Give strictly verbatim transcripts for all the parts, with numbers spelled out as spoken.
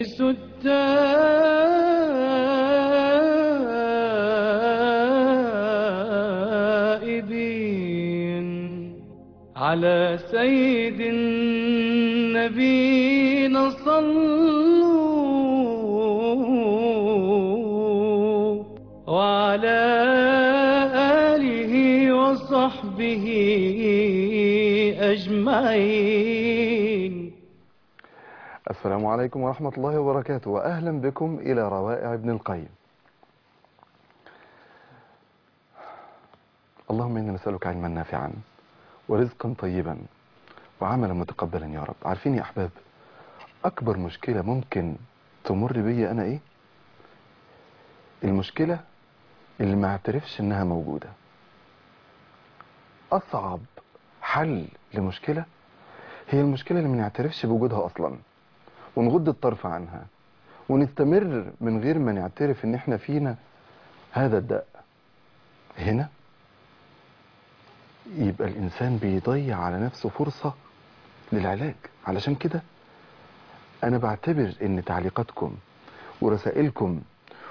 التائبين على سيد النبينا صلوا وعلى آله وصحبه أجمعين. السلام عليكم ورحمة الله وبركاته، وأهلا بكم إلى روائع ابن القيم. اللهم إنا نسألك علما نافعا ورزقا طيبا وعملا متقبلا يا رب. عارفين يا أحباب، أكبر مشكلة ممكن تمر بي أنا إيه؟ المشكلة اللي ما اعترفش إنها موجودة. أصعب حل لمشكلة هي المشكلة اللي ما نعترفش بوجودها أصلا ونغض الطرف عنها ونستمر من غير ما نعترف إن إحنا فينا هذا الداء. هنا يبقى الإنسان بيضيع على نفسه فرصة للعلاج. علشان كده أنا بعتبر إن تعليقاتكم ورسائلكم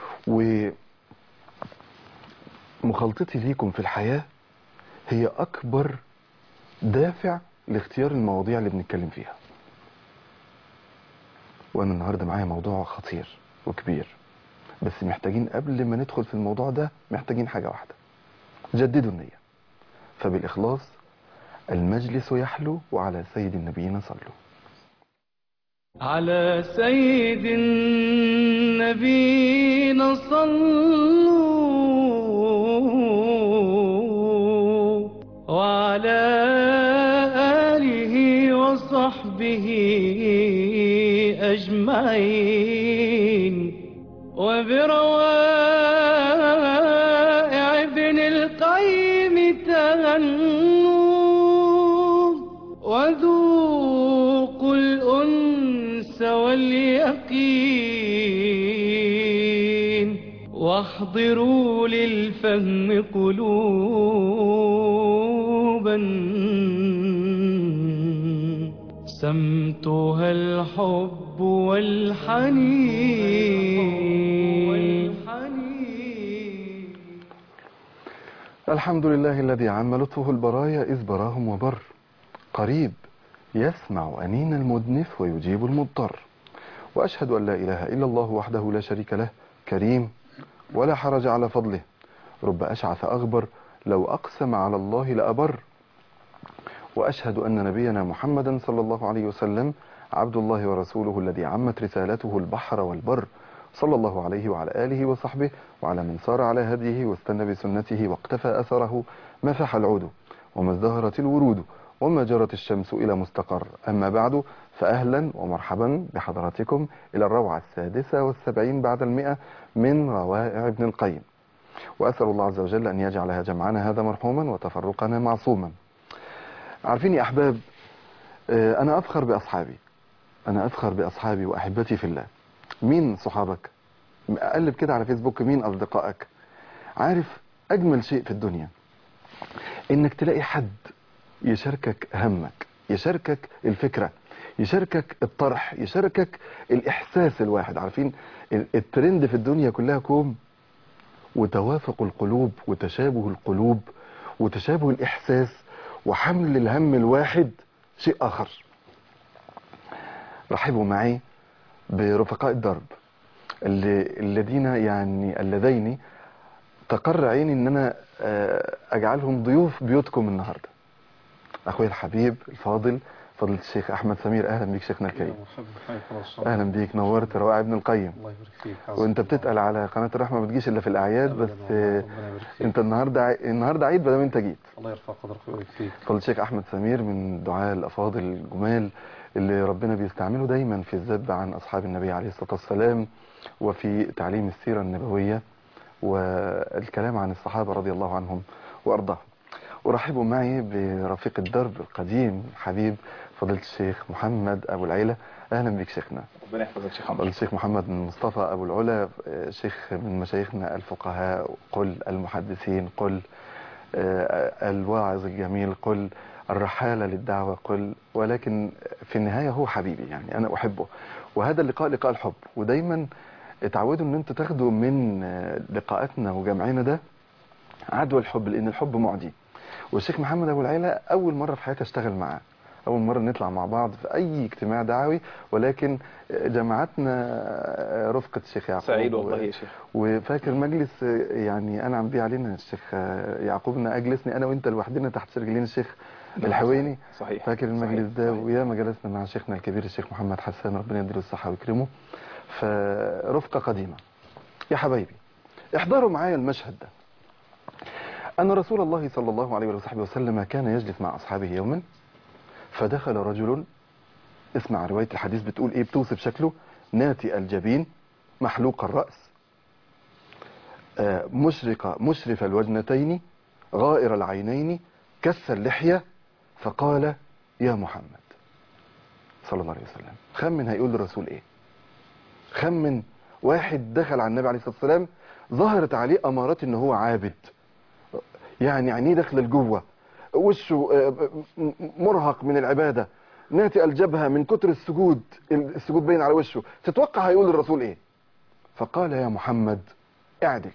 ومخالطتي ليكم في الحياة هي أكبر دافع لاختيار المواضيع اللي بنتكلم فيها. وأنا النهاردة معايا موضوع خطير وكبير، بس محتاجين قبل ما ندخل في الموضوع ده محتاجين حاجة واحدة: جددوا النية. فبالإخلاص المجلس يحلو وعلى سيد النبيين صلوا. على سيد النبينا صلوا وعلى آله وصحبه أجمعين. وبروائع ابن القيم تهنوا وذوقوا الأنس واليقين واحضروا للفهم قلوبا سمتها الحب والحنين. الحمد لله الذي عم لطفه البرايا إذ براهم وبر، قريب يسمع أنين المدنف ويجيب المضطر. وأشهد أن لا إله إلا الله وحده لا شريك له، كريم ولا حرج على فضله، رب أشعث أغبر لو أقسم على الله لأبر. وأشهد أن نبينا محمدا صلى الله عليه وسلم عبد الله ورسوله الذي عمت رسالته البحر والبر، صلى الله عليه وعلى آله وصحبه وعلى من سار على هديه واستنى بسنته واقتفى أثره ما فاح العود وما ازدهرت الورود وما جرت الشمس إلى مستقر. أما بعد، فأهلا ومرحبا بحضراتكم إلى الروعة السادسة والسبعين بعد المئة من روائع ابن القيم، وأسأل الله عز وجل أن يجعلها جمعنا هذا مرحوما وتفرقنا معصوما. عارفين يا أحباب، أنا أفخر بأصحابي، أنا أفخر بأصحابي وأحبتي في الله. مين صحابك؟ أقلب كده على فيسبوك، مين أصدقائك؟ عارف أجمل شيء في الدنيا إنك تلاقي حد يشاركك همك، يشاركك الفكرة، يشاركك الطرح، يشاركك الإحساس الواحد. عارفين الترند في الدنيا كلها كوم وتوافق القلوب وتشابه القلوب وتشابه الإحساس وحمل الهم الواحد شيء آخر. رحبوا معي برفقاء الدرب الذين يعني اللذين تقر عيني ان انا اجعلهم ضيوف بيوتكم النهارده. اخوي الحبيب الفاضل فضيلة الشيخ احمد سمير، اهلا بيك شيخنا الكريم. اهلا بيك، نورت روائع ابن القيم. الله يبارك فيك. وانت بتتقل على قناه الرحمه، ما بتجيش الا في الاعياد، بس انت النهارده النهارده عيد بدل انت جيت. الله يرفع قدرك ويبارك فيك. فضيلة الشيخ احمد سمير من الدعاة الافاضل الجمال اللي ربنا بيستعمله دايما في الذب عن اصحاب النبي عليه الصلاه والسلام وفي تعليم السيره النبويه والكلام عن الصحابه رضي الله عنهم وارضاهم. ارحبوا معي برفيق الدرب القديم الحبيب فضيلة الشيخ محمد ابو العيله. اهلا بك شيخنا. ربنا يحفظك شيخ محمد. الشيخ محمد بن مصطفى ابو العلا، شيخ من مشايخنا الفقهاء، قل المحدثين، قل الواعظ الجميل، قل الرحالة للدعوة قل، ولكن في النهاية هو حبيبي، يعني أنا أحبه. وهذا اللقاء لقاء الحب، ودايما اتعودوا ان انتوا تاخدوا من لقاءاتنا وجمعنا ده عدوى الحب، لان الحب معدي. والشيخ محمد ابو العيلة اول مرة في حياتي اشتغل معاه، اول مرة نطلع مع بعض في اي اجتماع دعوي، ولكن جمعتنا رفقة الشيخ يعقوب. سعيد والله يا شيخ. وفاكر مجلس يعني انعم بيه علينا الشيخ يعقوب، ان اجلسني انا وانت لوحدنا تحت رجلين الشيخ الحويني. صحيح. فاكر المجلس صحيح. ده؟ صحيح. ويا ما جلسنا مع شيخنا الكبير الشيخ محمد حسان، ربنا يديله الصحة ويكرمه. فرفقة قديمة. يا حبايبي احضروا معايا المشهد ده. أن رسول الله صلى الله عليه وصحبه وسلم كان يجلس مع أصحابه يوما، فدخل رجل، اسمع رواية الحديث بتقول ايه، بتوصف شكله: ناتئ الجبين، محلوق الرأس، مشرق مشرف الوجنتين، غائر العينين، كس اللحية، فقال: يا محمد صلى الله عليه وسلم. خمن هيقول للرسول ايه؟ خمن واحد دخل على النبي عليه الصلاة والسلام ظهرت عليه أمارات ان هو عابد، يعني عينيه داخله لجوه، وشه مرهق من العبادة، ناتئ الجبهة من كتر السجود، السجود باين على وشه. تتوقع هيقول للرسول ايه؟ فقال: يا محمد اعدل،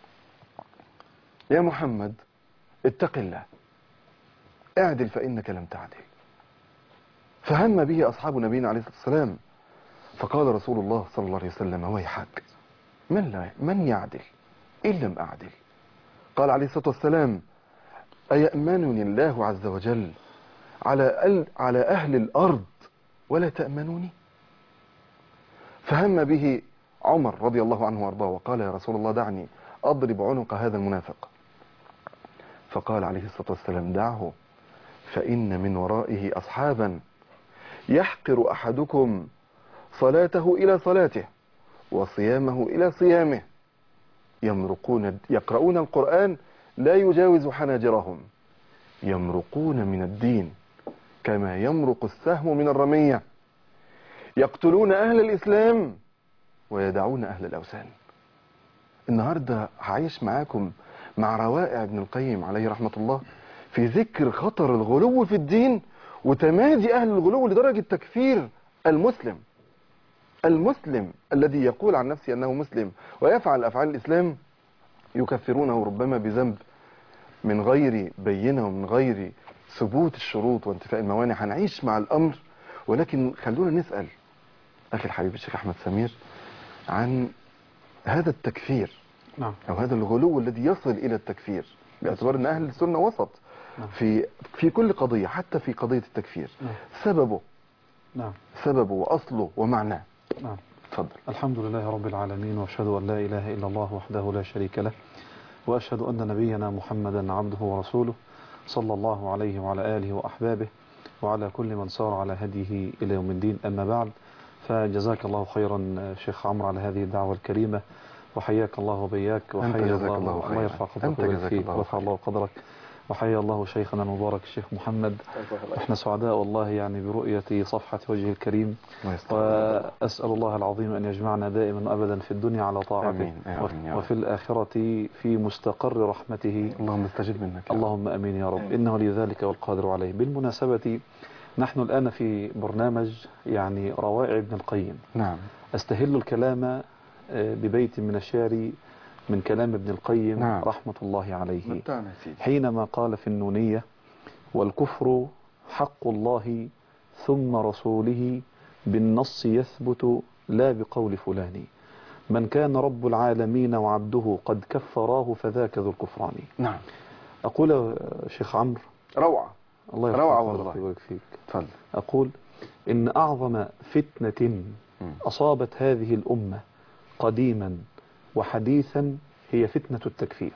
يا محمد اتق الله، اعدل فإنك لم تعدل. فهم به أصحاب نبينا عليه الصلاة والسلام، فقال رسول الله صلى الله عليه وسلم: ويحك، من لا من يعدل إن لم أعدل؟ قال عليه الصلاة والسلام: أيأمنني الله عز وجل على على أهل الأرض ولا تأمنوني؟ فهم به عمر رضي الله عنه وارضاه وقال: يا رسول الله دعني أضرب عنق هذا المنافق. فقال عليه الصلاة والسلام: دعه، فإن من ورائه أصحابا يحقر أحدكم صلاته إلى صلاته وصيامه إلى صيامه، يمرقون يقرؤون القرآن لا يجاوز حناجرهم، يمرقون من الدين كما يمرق السهم من الرمية، يقتلون أهل الإسلام ويدعون أهل الأوثان. النهاردة هعيش معاكم مع روائع ابن القيم عليه رحمة الله في ذكر خطر الغلو في الدين وتمادي أهل الغلو لدرجة تكفير المسلم. المسلم الذي يقول عن نفسه أنه مسلم ويفعل أفعال الإسلام يكفرونه ربما بذنب من غير بينة ومن غير ثبوت الشروط وانتفاء الموانع. هنعيش مع الأمر، ولكن خلونا نسأل أخي الحبيب الشيخ أحمد سمير عن هذا التكفير. نعم. أو هذا الغلو الذي يصل إلى التكفير، باعتبار أن أهل السنة وسط في في كل قضية، حتى في قضية التكفير. نعم. سببه نعم. سببه وأصله ومعناه. نعم. تفضل. الحمد لله رب العالمين، وأشهد أن لا إله إلا الله وحده لا شريك له، وأشهد أن نبينا محمدا عبده ورسوله صلى الله عليه وعلى آله وأحبابه وعلى كل من سار على هديه إلى يوم الدين. أما بعد، فجزاك الله خيرا شيخ عمرو على هذه الدعوة الكريمة، وحياك الله وبياك، وحيا الله, الله, الله يرفع قدرك ويرفيك ورفع الله قدرك، وحيا الله شيخنا المبارك الشيخ محمد. احنا سعداء والله يعني برؤية صفحة وجهه الكريم، وأسأل الله العظيم أن يجمعنا دائما وأبدا في الدنيا على طاعته، آمين. آمين. وفي الآخرة في مستقر رحمته. اللهم استجب منك. اللهم أمين يا رب. إنه لذلك والقادر عليه. بالمناسبة نحن الآن في برنامج يعني روائع ابن القيم. نعم. أستهل الكلام ببيت من الشعر من كلام ابن القيم. نعم. رحمة الله عليه، حينما قال في النونية: والكفر حق الله ثم رسوله بالنص يثبت لا بقول فلان، من كان رب العالمين وعبده قد كفراه فذاك ذو الكفران. نعم. أقول شيخ عمرو روعة، الله روعة والله. فيك. أقول إن أعظم فتنة أصابت هذه الأمة قديما وحديثا هي فتنة التكفير،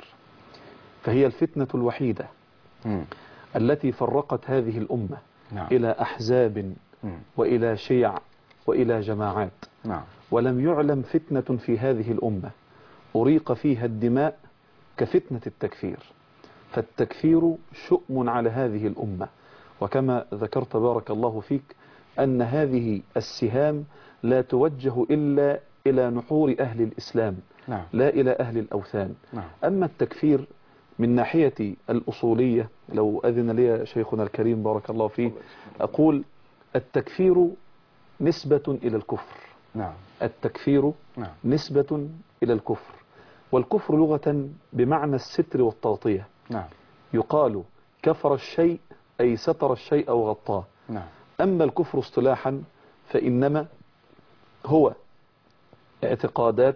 فهي الفتنة الوحيدة م. التي فرقت هذه الأمة. نعم. إلى أحزاب م. وإلى شيع وإلى جماعات. نعم. ولم يعلم فتنة في هذه الأمة أريق فيها الدماء كفتنة التكفير، فالتكفير شؤم على هذه الأمة، وكما ذكرت بارك الله فيك أن هذه السهام لا توجه إلا إلى نحور أهل الإسلام. نعم. لا إلى أهل الأوثان. نعم. أما التكفير من ناحية الأصولية لو أذن لي شيخنا الكريم بارك الله فيه، أقول التكفير نسبة إلى الكفر. نعم. التكفير نعم. نسبة إلى الكفر، والكفر لغة بمعنى الستر والتغطية. نعم. يقال كفر الشيء أي ستر الشيء أو غطاه. نعم. أما الكفر اصطلاحا فإنما هو اعتقادات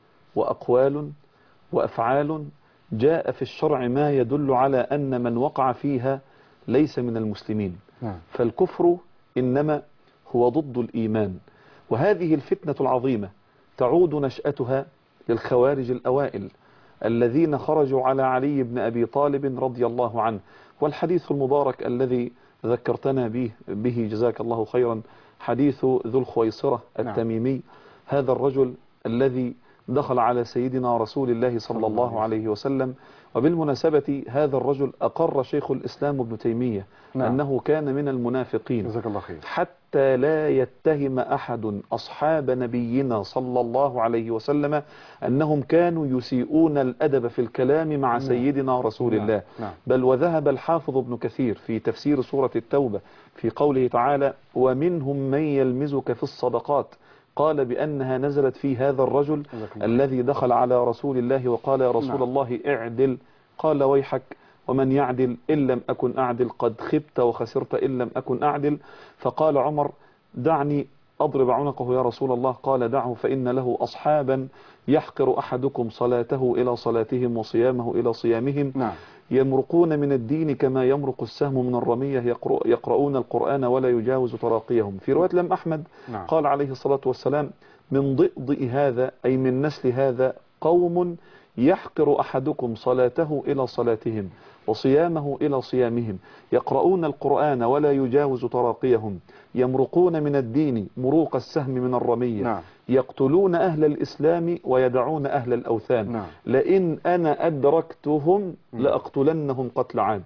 وأقوال وأفعال جاء في الشرع ما يدل على أن من وقع فيها ليس من المسلمين. نعم. فالكفر إنما هو ضد الإيمان. وهذه الفتنة العظيمة تعود نشأتها للخوارج الأوائل الذين خرجوا على علي بن أبي طالب رضي الله عنه. والحديث المبارك الذي ذكرتنا به, به جزاك الله خيرا حديث ذو الخويصرة التميمي. هذا الرجل الذي دخل على سيدنا رسول الله صلى الله عليه وسلم. وبالمناسبة هذا الرجل أقر شيخ الإسلام ابن تيمية نعم. أنه كان من المنافقين، جزاك الله خير. حتى لا يتهم أحد أصحاب نبينا صلى الله عليه وسلم أنهم كانوا يسيئون الأدب في الكلام مع سيدنا رسول نعم. الله. نعم. بل وذهب الحافظ ابن كثير في تفسير سورة التوبة في قوله تعالى ومنهم من يلمزك في الصدقات قال بأنها نزلت في هذا الرجل الذي دخل على رسول الله وقال يا رسول نعم. الله اعدل، قال ويحك ومن يعدل إن لم أكن أعدل قد خبت وخسرت إن لم أكن أعدل. فقال عمر دعني أضرب عنقه يا رسول الله، قال دعه فإن له أصحابا يحقر أحدكم صلاته إلى صلاتهم وصيامه إلى صيامهم. نعم. يمرقون من الدين كما يمرق السهم من الرمية يقرؤون القرآن ولا يجاوز تراقيهم. في رواية الإمام أحمد نعم. قال عليه الصلاة والسلام من ضئضئ هذا أي من نسل هذا قوم يحقر أحدكم صلاته إلى صلاتهم وصيامه إلى صيامهم يقرؤون القرآن ولا يجاوز تراقيهم يمرقون من الدين مروق السهم من الرمية. نعم. يقتلون أهل الإسلام ويدعون أهل الأوثان. نعم. لئن أنا أدركتهم لأقتلنهم قتل عاد.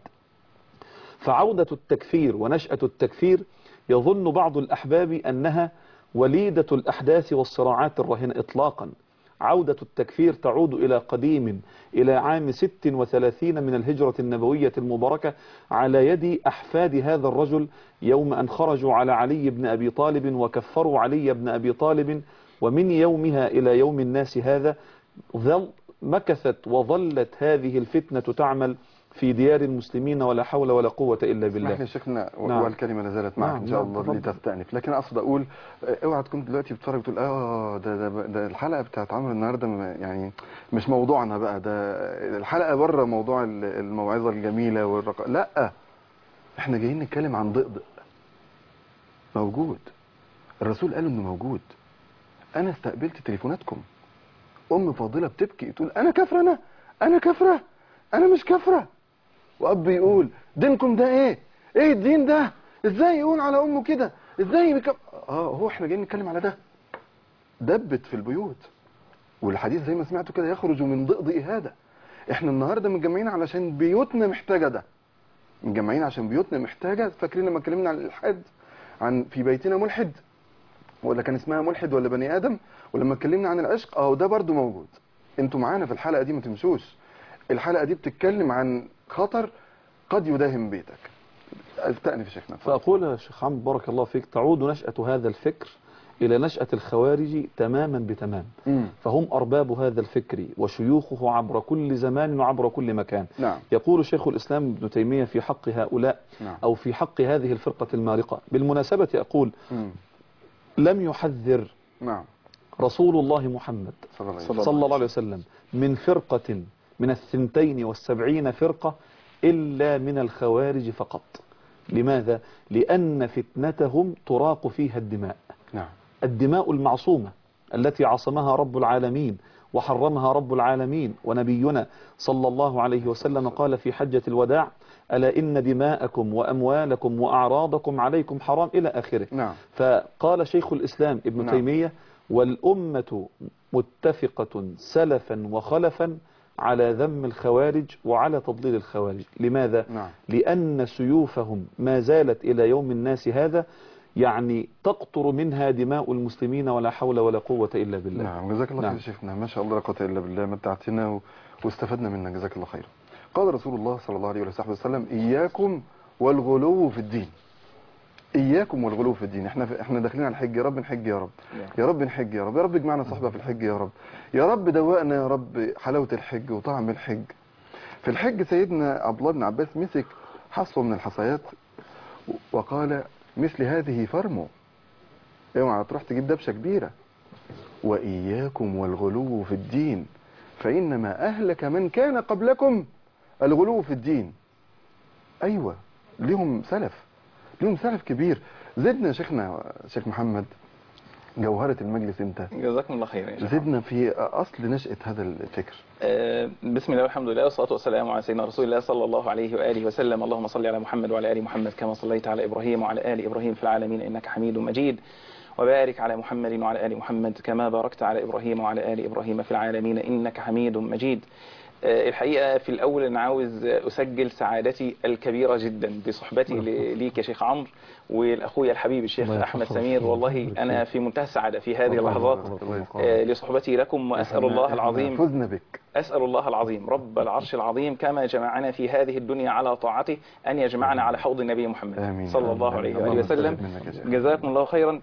فعودة التكفير ونشأة التكفير يظن بعض الأحباب أنها وليدة الأحداث والصراعات الرهنة إطلاقا. عودة التكفير تعود إلى قديم، إلى عام ست وثلاثين من الهجرة النبوية المباركة على يد أحفاد هذا الرجل يوم أن خرجوا على علي بن أبي طالب وكفروا علي بن أبي طالب. ومن يومها إلى يوم الناس هذا ظل مكثت وظلت هذه الفتنة تعمل في ديار المسلمين ولا حول ولا قوة إلا بالله. اسمح لي شيخنا نعم. والكلمة لا زالت معك. نعم. إن شاء نعم. الله لتستأنف، لكن أقصد أقول اوعى تكون دلوقتي بتتفرج تقول اه ده, ده, ده الحلقة بتاعت عمرو النهاردة يعني مش موضوعنا بقى، ده الحلقة بره موضوع الموعظة الجميلة والرق... لا، احنا جايين نتكلم عن ضئضئ موجود. الرسول قال انه موجود. انا استقبلت تليفوناتكم، ام فاضلة بتبكي تقول انا كافرة، انا انا كافرة، انا مش كافرة. واب يقول دينكم ده ايه؟ ايه الدين ده؟ ازاي يقول على امه كده؟ ازاي بك... اه هو احنا جايين نتكلم على ده. دبت في البيوت، والحديث زي ما سمعتوا كده يخرج من ضئضئ هذا. احنا النهارده متجمعين علشان بيوتنا محتاجه ده، متجمعين عشان بيوتنا محتاجه. فاكرين لما اتكلمنا عن الالحاد، عن في بيتنا ملحد، ولا كان اسمها ملحد ولا بني ادم؟ ولما اتكلمنا عن العشق اهو ده برضو موجود. انتوا معانا في الحلقه دي، ما تمشوش. الحلقه دي بتتكلم عن خطر قد يداهم بيتك. استأنف شيخنا. فأقول يا شيخ عمرو بارك الله فيك تعود نشأة هذا الفكر إلى نشأة الخوارج تماما بتمام. مم. فهم أرباب هذا الفكر وشيوخه عبر كل زمان وعبر كل مكان. نعم. يقول شيخ الإسلام ابن تيمية في حق هؤلاء نعم. أو في حق هذه الفرقة المارقة. بالمناسبة أقول مم. لم يحذر نعم. رسول الله محمد صلى الله عليه صلى الله عليه وسلم من فرقة من الثنتين والسبعين فرقة إلا من الخوارج فقط. لماذا؟ لأن فتنتهم تراق فيها الدماء. نعم. الدماء المعصومة التي عصمها رب العالمين وحرمها رب العالمين. ونبينا صلى الله عليه وسلم قال في حجة الوداع ألا إن دماءكم وأموالكم وأعراضكم عليكم حرام إلى آخره. نعم. فقال شيخ الإسلام ابن نعم. تيمية والأمة متفقة سلفا وخلفا على ذم الخوارج وعلى تضليل الخوارج. لماذا؟ نعم. لأن سيوفهم ما زالت إلى يوم الناس هذا يعني تقطر منها دماء المسلمين ولا حول ولا قوة إلا بالله. نعم. جزاك الله نعم. خير شيخنا، ما شاء الله لا قوة إلا بالله. متعتنا و... واستفدنا منك، جزاك الله خير. قال رسول الله صلى الله عليه وصحبه وسلم إياكم والغلو في الدين. إياكم والغلو في الدين. احنا احنا داخلين على الحج، يا رب نحج يا رب، يا رب نحج يا رب، يا رب اجمعنا صحبة في الحج يا رب، يا رب دوقنا يا رب حلاوة الحج وطعم الحج. في الحج سيدنا عبد الله بن عباس مسك حصوة من الحصيات وقال مثل هذه فرموا، اوعى تروح تجيب دبشة كبيرة. وإياكم والغلو في الدين فإنما أهلك من كان قبلكم الغلو في الدين. أيوة، ليهم سلف، ليهم سلف كبير. زدنا شيخنا شيخ محمد جوهرة المجلس انت، جزاكم الله خير يا شيخ. زدنا في أصل نشأة هذا الفكر. آه، بسم الله والحمد لله والصلاة والسلام على سيدنا رسول الله صلى الله عليه وآله وسلم. اللهم صل على محمد وعلى آل محمد كما صليت على إبراهيم وعلى آل إبراهيم في العالمين إنك حميد مجيد، وبارك على محمد وعلى آل محمد كما باركت على إبراهيم وعلى آل إبراهيم في العالمين إنك حميد مجيد. الحقيقة في الأول أنا عاوز أسجل سعادتي الكبيرة جدا بصحبتي ليك يا شيخ عمرو والأخويا الحبيب الشيخ أحمد سمير. والله أنا في منتهى السعادة في هذه اللحظات لصحبتي لكم، وأسأل الله العظيم فزنا بك، أسأل الله العظيم رب العرش العظيم كما جمعنا في هذه الدنيا على طاعته أن يجمعنا على حوض النبي محمد صلى الله عليه وآله وسلم. جزاكم الله خيرا.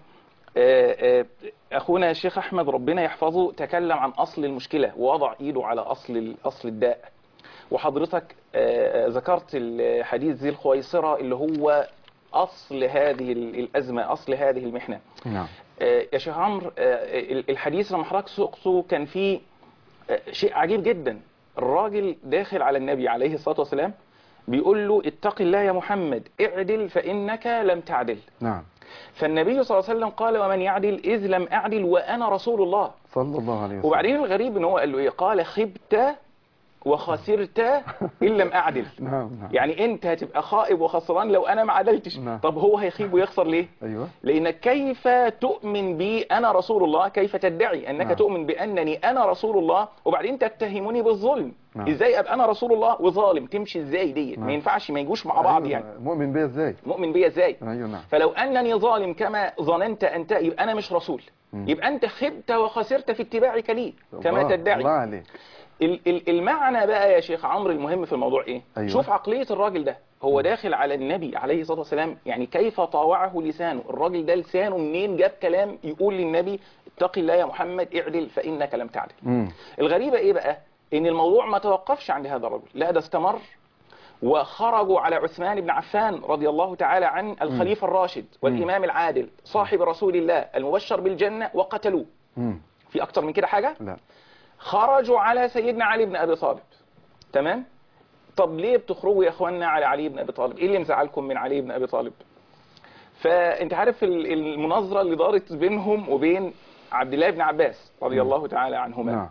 أخونا الشيخ أحمد ربنا يحفظه تكلم عن أصل المشكلة ووضع إيده على أصل أصل الداء، وحضرتك ذكرت الحديث ذي الخويصرة اللي هو أصل هذه الأزمة، أصل هذه المحنة. نعم يا شيخ عمرو، الحديث لما حضرتك سقته كان فيه شيء عجيب جدا. الراجل داخل على النبي عليه الصلاة والسلام بيقول له اتق الله يا محمد اعدل فإنك لم تعدل. نعم. فالنبي صلى الله عليه وسلم قال ومن يعدل إذ لم أعدل وأنا رسول الله صلى الله عليه وسلم. وبعدين الغريب ان هو قال له ايه؟ قال خبت وخسرت إن لم أعدل. نعم نعم. يعني انت هتبقى خائب وخسران لو انا ما عدلتش. نعم. طب هو هيخيب ويخسر ليه؟ ايوه، لانك كيف تؤمن بي انا رسول الله، كيف تدعي انك نعم. تؤمن بانني انا رسول الله وبعدين تتهمني بالظلم؟ نعم. ازاي ابقى انا رسول الله وظالم؟ تمشي ازاي دي؟ نعم. ما ينفعش، ما يجوش مع بعض. أيوة. يعني مؤمن بيا ازاي؟ مؤمن بيا ازاي؟ ايوه نعم. فلو انني ظالم كما ظننت انت يبقى انا مش رسول، مم. يبقى انت خبت وخسرت في اتباعك لي كما الله تدعي. الله عليك. المعنى بقى يا شيخ عمرو المهم في الموضوع ايه؟ أيوة. شوف عقلية الراجل ده، هو داخل على النبي عليه الصلاة والسلام، يعني كيف طاوعه لسانه. الراجل ده لسانه منين جاب كلام يقول للنبي اتق الله يا محمد اعدل فإنك لم تعدل. مم. الغريبة ايه بقى؟ ان الموضوع ما توقفش عند هذا الرجل، لا ده استمر وخرجوا على عثمان بن عفان رضي الله تعالى عن الخليفة الراشد والإمام العادل صاحب رسول الله المبشر بالجنة وقتلوه. مم. في أكتر من كده حاجة؟ لا. خرجوا على سيدنا علي بن أبي طالب. تمام؟ طب ليه بتخرجوا يا اخواننا على علي بن أبي طالب؟ ايه اللي مزعلكم من علي بن أبي طالب؟ فانت عارف المناظرة اللي دارت بينهم وبين عبد الله بن عباس رضي الله تعالى عنهما. نعم.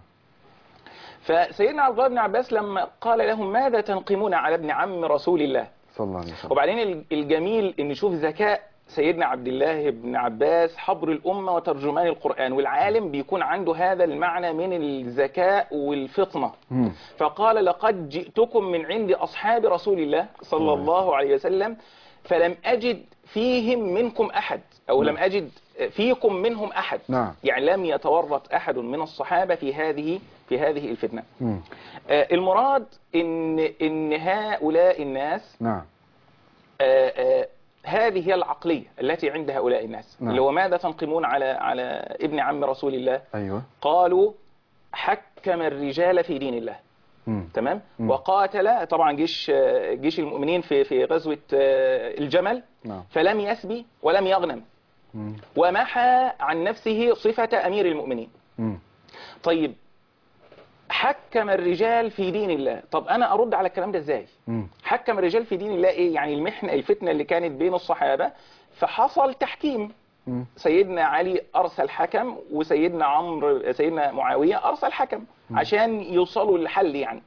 فسيدنا عبد الله بن عباس لما قال لهم ماذا تنقمون على ابن عم رسول الله؟ صلى الله عليه وسلم. وبعدين الجميل ان نشوف ذكاء سيدنا عبد الله بن عباس حبر الأمة وترجمان القرآن، والعالم بيكون عنده هذا المعنى من الذكاء والفطنة. مم. فقال لقد جئتكم من عند أصحاب رسول الله صلى الله عليه وسلم فلم أجد فيهم منكم أحد أو لم أجد فيكم منهم أحد. نعم. يعني لم يتورط أحد من الصحابة في هذه في هذه الفتنة. مم. آه المراد إن إن هؤلاء الناس نعم. آه آه هذه هي العقلية التي عند هؤلاء الناس. نعم. اللي هو ماذا تنقمون على على ابن عم رسول الله؟ ايوه. قالوا حكم الرجال في دين الله. مم. تمام. مم. وقاتل طبعا جيش جيش المؤمنين في في غزوة الجمل. نعم. فلم يسبي ولم يغنم. مم. ومحى عن نفسه صفة أمير المؤمنين. مم. طيب حكم الرجال في دين الله، طب أنا أرد على الكلام ده إزاي؟ مم. حكم الرجال في دين الله إيه؟ يعني المحنة الفتنة اللي كانت بين الصحابة فحصل تحكيم. مم. سيدنا علي أرسل حكم وسيدنا عمرو سيدنا معاوية أرسل حكم عشان يوصلوا للحل يعني.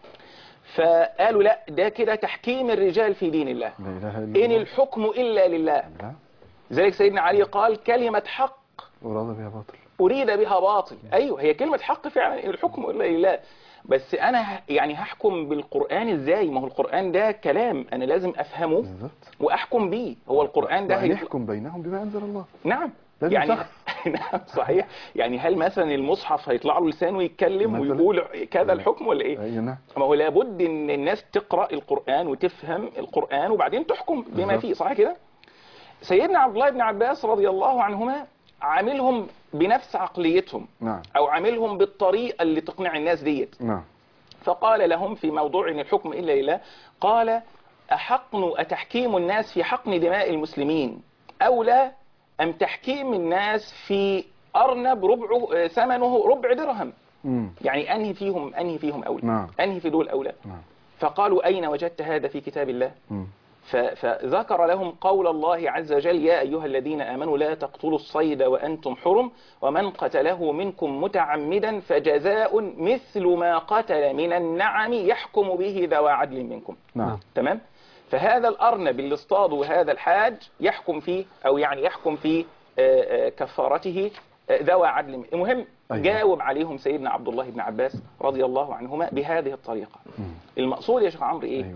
فقالوا لا ده كده تحكيم الرجال في دين الله. لا إله إلا إن الله. الحكم إلا لله. لا. ذلك سيدنا علي قال كلمة حق أراد بها باطل. أريد بها باطل. أيوه هي كلمة حق فعلا، الحكم إلا لله. بس أنا يعني هحكم بالقرآن إزاي؟ ما هو القرآن ده كلام أنا لازم أفهمه بالظبط. وأحكم بيه. هو القرآن ده يعني هي... يحكم بينهم بما أنزل الله. نعم لازم يعني شخص نعم صحيح. يعني هل مثلا المصحف هيطلع له لسانه يتكلم مثلاً. ويقول كذا الحكم ولا ايه؟ أي نعم. ما هو لابد ان الناس تقرأ القرآن وتفهم القرآن وبعدين تحكم بما بالظبط. فيه، صح كده؟ سيدنا عبد الله بن عباس رضي الله عنهما عاملهم بنفس عقليتهم، نعم. او عاملهم بالطريقة اللي تقنع الناس ديت. نعم. فقال لهم في موضوع ان الحكم الا لله، قال: احقن اتحكيم الناس في حقن دماء المسلمين اولى ام تحكيم الناس في ارنب ربع ثمنه ربع درهم؟ مم. يعني انهي فيهم انهي فيهم اولى؟ نعم. انهي في دول اولى؟ نعم. فقالوا: اين وجدت هذا في كتاب الله؟ مم. ف- فذكر لهم قول الله عز وجل: يا أيها الذين آمنوا لا تقتلوا الصيد وأنتم حرم ومن قتله منكم متعمدا فجزاء مثل ما قتل من النعم يحكم به ذوى عدل منكم. نعم. تمام؟ فهذا الأرنب اللي اصطادوا هذا الحاج يحكم فيه، أو يعني يحكم في آه، آه، كفارته آه، ذوى عدل منكم. المهم أيوة. جاوب عليهم سيدنا عبد الله بن عباس رضي الله عنهما بهذه الطريقة. مم. المقصود يا شيخ عمرو إيه؟ أيوة.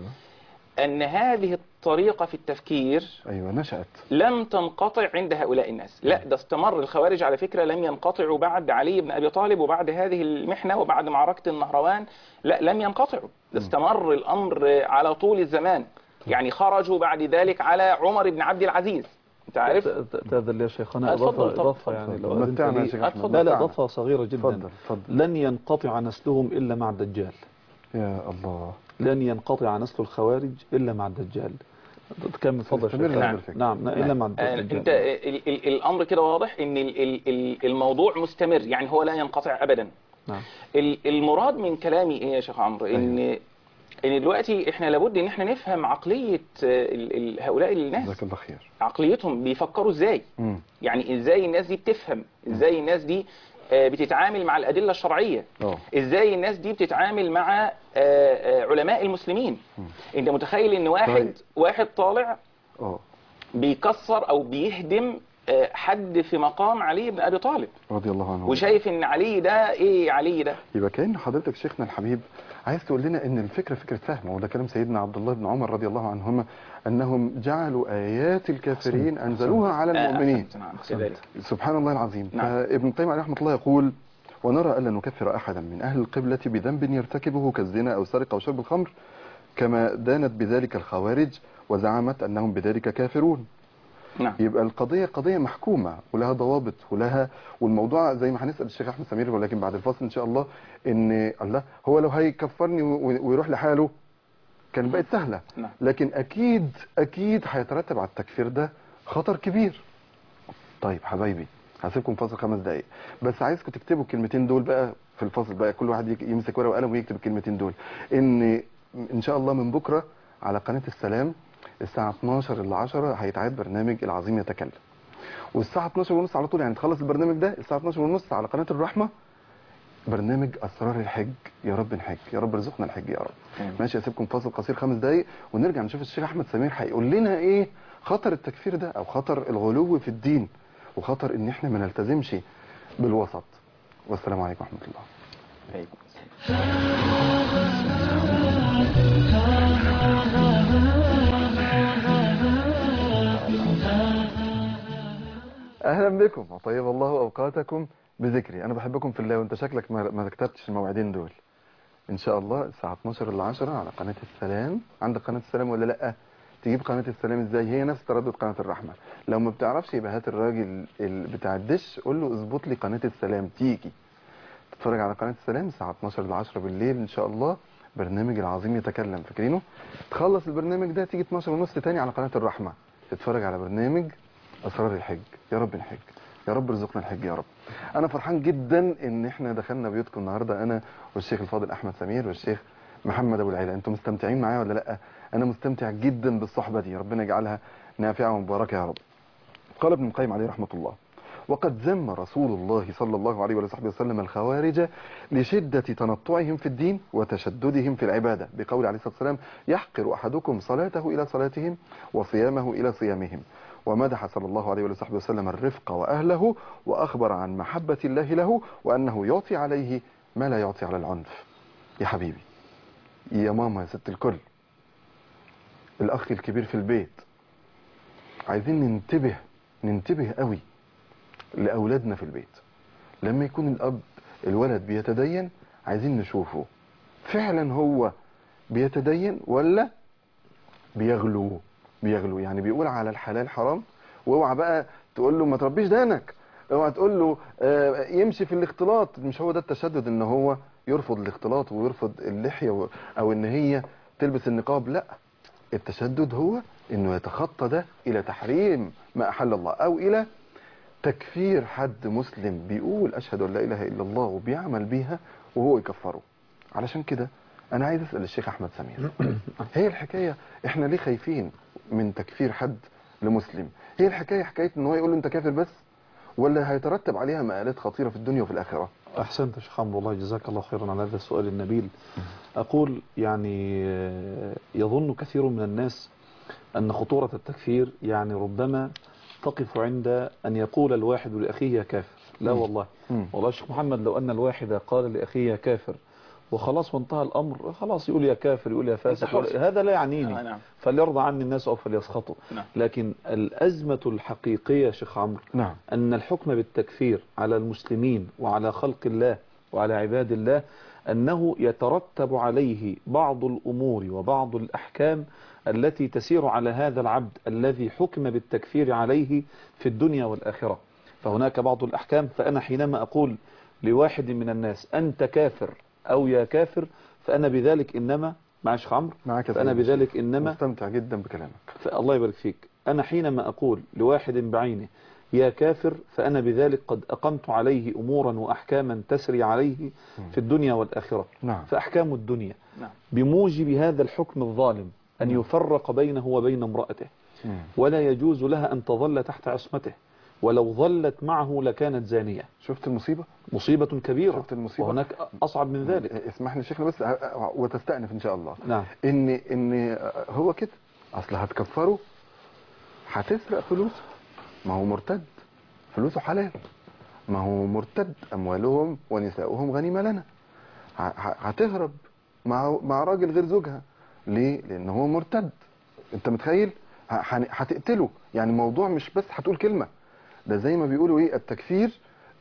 أن هذه الطريقة في التفكير أيوة نشأت. لم تنقطع عند هؤلاء الناس، لا ده استمر. الخوارج على فكرة لم ينقطعوا بعد علي بن أبي طالب وبعد هذه المحنة وبعد معركة النهروان، لا لم ينقطعوا، ده استمر الأمر على طول الزمان. يعني خرجوا بعد ذلك على عمر بن عبد العزيز، انت عارف. تأذن لي يا شيخنا اتفضل، إضافة اتفضل، إضافة يعني اتفضل. لو أذنت متعنا يا لي. شيخ أحمد. لا لا متعنا. إضافة صغيرة جدا. اتفضل اتفضل. لن ينقطع نسلهم إلا مع الدجال. يا الله. لن ينقطع نسل الخوارج إلا مع الدجال. تكمل تفضل يا استمر شيخ. نعم. نعم نعم إلا مع آه، الدجال. انت ال ال الأمر كده واضح ان ال ال ال الموضوع مستمر، يعني هو لا ينقطع أبدا. نعم. ال- المراد من كلامي ايه يا شيخ عمرو؟ ان أيوة. ان دلوقتي احنا لابد ان احنا نفهم عقلية آه، ال- ال- هؤلاء الناس، جزاك الله خير. عقليتهم بيفكروا ازاي، مم. يعني ازاي الناس دي بتفهم، ازاي الناس دي آه، بتتعامل مع الأدلة الشرعية، أوه. ازاي الناس دي بتتعامل مع آه، آه، علماء المسلمين. مم. انت متخيل ان واحد طيب. واحد طالع أوه. بيكسر او بيهدم آه، حد في مقام علي بن ابي طالب، رضي الله عنه. وشايف ان علي ده ايه، علي ده يبقى كأن حضرتك شيخنا الحبيب عايز تقول لنا ان الفكرة فكرة فهم، وده كلام سيدنا عبد الله بن عمر رضي الله عنهما، انهم جعلوا ايات الكافرين انزلوها على المؤمنين. آه، أحسنت، نعم، كذلك. سبحان الله العظيم. نعم. فابن القيم عليه رحمة الله يقول: ونرى ألا نكفر أحدا من أهل القبلة بذنب يرتكبه كالزنا أو سرقة أو شرب الخمر، كما دانت بذلك الخوارج وزعمت أنهم بذلك كافرون. نعم. يبقى القضية قضية محكومة ولها ضوابط ولها، والموضوع زي ما هنسأل الشيخ أحمد سمير، ولكن بعد الفاصل إن شاء الله، إن الله هو لو هيكفرني و- ويروح لحاله كان بقت سهلة، نعم. لكن أكيد أكيد هيترتب على التكفير ده خطر كبير. طيب حبايبي، هسيبكم فاصل خمس دقايق، بس عايزكم تكتبوا الكلمتين دول بقى في الفاصل بقى، كل واحد يك- يمسك ورقة وقلم ويكتب الكلمتين دول، إن إن شاء الله من بكرة على قناة السلام الساعة اتناشر إلا عشرة هيتعاد برنامج العظيم يتكلم، والساعة اتناشر ونص على طول، يعني تخلص البرنامج ده الساعة اتناشر ونص على قناة الرحمة برنامج أسرار الحج. يا رب نحج، يا رب ارزقنا الحج يا رب. آمين. ماشي، هسيبكم فاصل قصير خمس دقايق ونرجع نشوف الشيخ أحمد سمير هيقول لنا إيه خطر التكفير ده، أو خطر الغلو في الدين، وخطر إن إحنا ما نلتزمش بالوسط. والسلام عليكم ورحمة الله. أيوة. اهلا بكم وطيب الله اوقاتكم بذكري. انا بحبكم في الله، وانت شكلك ما ما كتبتش الموعدين دول. ان شاء الله الساعه اتناشر إلا عشرة على قناه السلام. عندك قناه السلام ولا لا؟ تجيب قناه السلام ازاي؟ هي نفس تردد قناه الرحمه. لو ما بتعرفش يبقى هات الراجل ال- بتاع الدش قول له اظبط لي قناه السلام، تيجي تتفرج على قناه السلام الساعه اتناشر إلا عشرة بالليل ان شاء الله، برنامج العظيم يتكلم، فاكرينه؟ تخلص البرنامج ده تيجي اتناشر ونص تاني على قناه الرحمه تتفرج على برنامج أسرار الحج. يا رب نحج، يا رب ارزقنا الحج يا رب. أنا فرحان جدا إن إحنا دخلنا بيوتكم النهاردة، أنا والشيخ الفاضل أحمد سمير والشيخ محمد أبو العيلة. أنتم مستمتعين معايا ولا لأ؟ أنا مستمتع جدا بالصحبة دي، ربنا يجعلها نافعة ومباركة يا رب. قال ابن القيم عليه رحمة الله: وقد ذم رسول الله صلى الله عليه وصحبه وسلم الخوارج لشدة تنطعهم في الدين وتشددهم في العبادة، بقول عليه الصلاة والسلام: يحقر أحدكم صلاته إلى صلاتهم وصيامه إلى صيامهم. ومدح صلى الله عليه وصحبه وسلم الرفق وأهله، وأخبر عن محبة الله له، وأنه يعطي عليه ما لا يعطي على العنف. يا حبيبي، يا ماما، يا ست الكل، الأخ الكبير في البيت، عايزين ننتبه ننتبه قوي لأولادنا في البيت. لما يكون الأب الولد بيتدين عايزين نشوفه فعلا هو بيتدين ولا بيغلو بيغلو يعني بيقول على الحلال حرام. واوعى بقى تقول له ما تربيش دانك، اوعى تقول له آه يمشي في الاختلاط. مش هو ده التشدد ان هو يرفض الاختلاط ويرفض اللحية او ان هي تلبس النقاب. لا، التشدد هو انه يتخطى ده الى تحريم ما احل الله او الى تكفير حد مسلم بيقول اشهد ان لا اله الا الله وبيعمل بيها وهو يكفره. علشان كده انا عايز اسال الشيخ احمد سمير، هي الحكايه احنا ليه خايفين من تكفير حد لمسلم؟ هي الحكايه حكايه ان هو يقول له انت كافر بس، ولا هيترتب عليها مآلات خطيره في الدنيا وفي الاخره؟ أحسنت يا شيخ عمرو، والله جزاك الله خيرا على هذا السؤال النبيل. أقول يعني يظن كثير من الناس أن خطورة التكفير يعني ربما تقف عند أن يقول الواحد لأخيه يا كافر. لا والله، والله شيخ محمد لو أن الواحد قال لأخيه يا كافر وخلاص وانتهى الأمر، خلاص يقول يا كافر يقول يا فاسق، هذا لا يعنيني. آه نعم. فليرضى عني الناس أو فليسخطوا. نعم. لكن الأزمة الحقيقية يا شيخ عمرو نعم. أن الحكم بالتكفير على المسلمين وعلى خلق الله وعلى عباد الله أنه يترتب عليه بعض الأمور وبعض الأحكام التي تسير على هذا العبد الذي حكم بالتكفير عليه في الدنيا والآخرة. فهناك بعض الأحكام، فأنا حينما أقول لواحد من الناس أنت كافر أو يا كافر فأنا بذلك إنما مع شيخ عمرو فأنا بذلك إنما مستمتع جدا بكلامك. الله يبارك فيك. أنا حينما أقول لواحد بعينه يا كافر فأنا بذلك قد أقمت عليه أمورا وأحكاما تسري عليه في الدنيا والآخرة. نعم. فأحكام الدنيا نعم. بموجب هذا الحكم الظالم أن يفرق بينه وبين امرأته، ولا يجوز لها أن تظل تحت عصمته، ولو ظلت معه لكانت زانية. شفت المصيبة؟ مصيبة كبيرة. شفت المصيبة؟ وهناك أصعب من ذلك. اسمح لي شيخنا بس وتستأنف إن شاء الله. نعم. إن إن هو كده أصل هتكفره، هتسرق فلوسه، ما هو مرتد، فلوسه حلال، ما هو مرتد، أموالهم ونساؤهم غنيمة لنا. هتهرب مع مع راجل غير زوجها، ليه؟ لأن هو مرتد. أنت متخيل؟ هتقتله. يعني الموضوع مش بس هتقول كلمة، ده زي ما بيقولوا إيه التكفير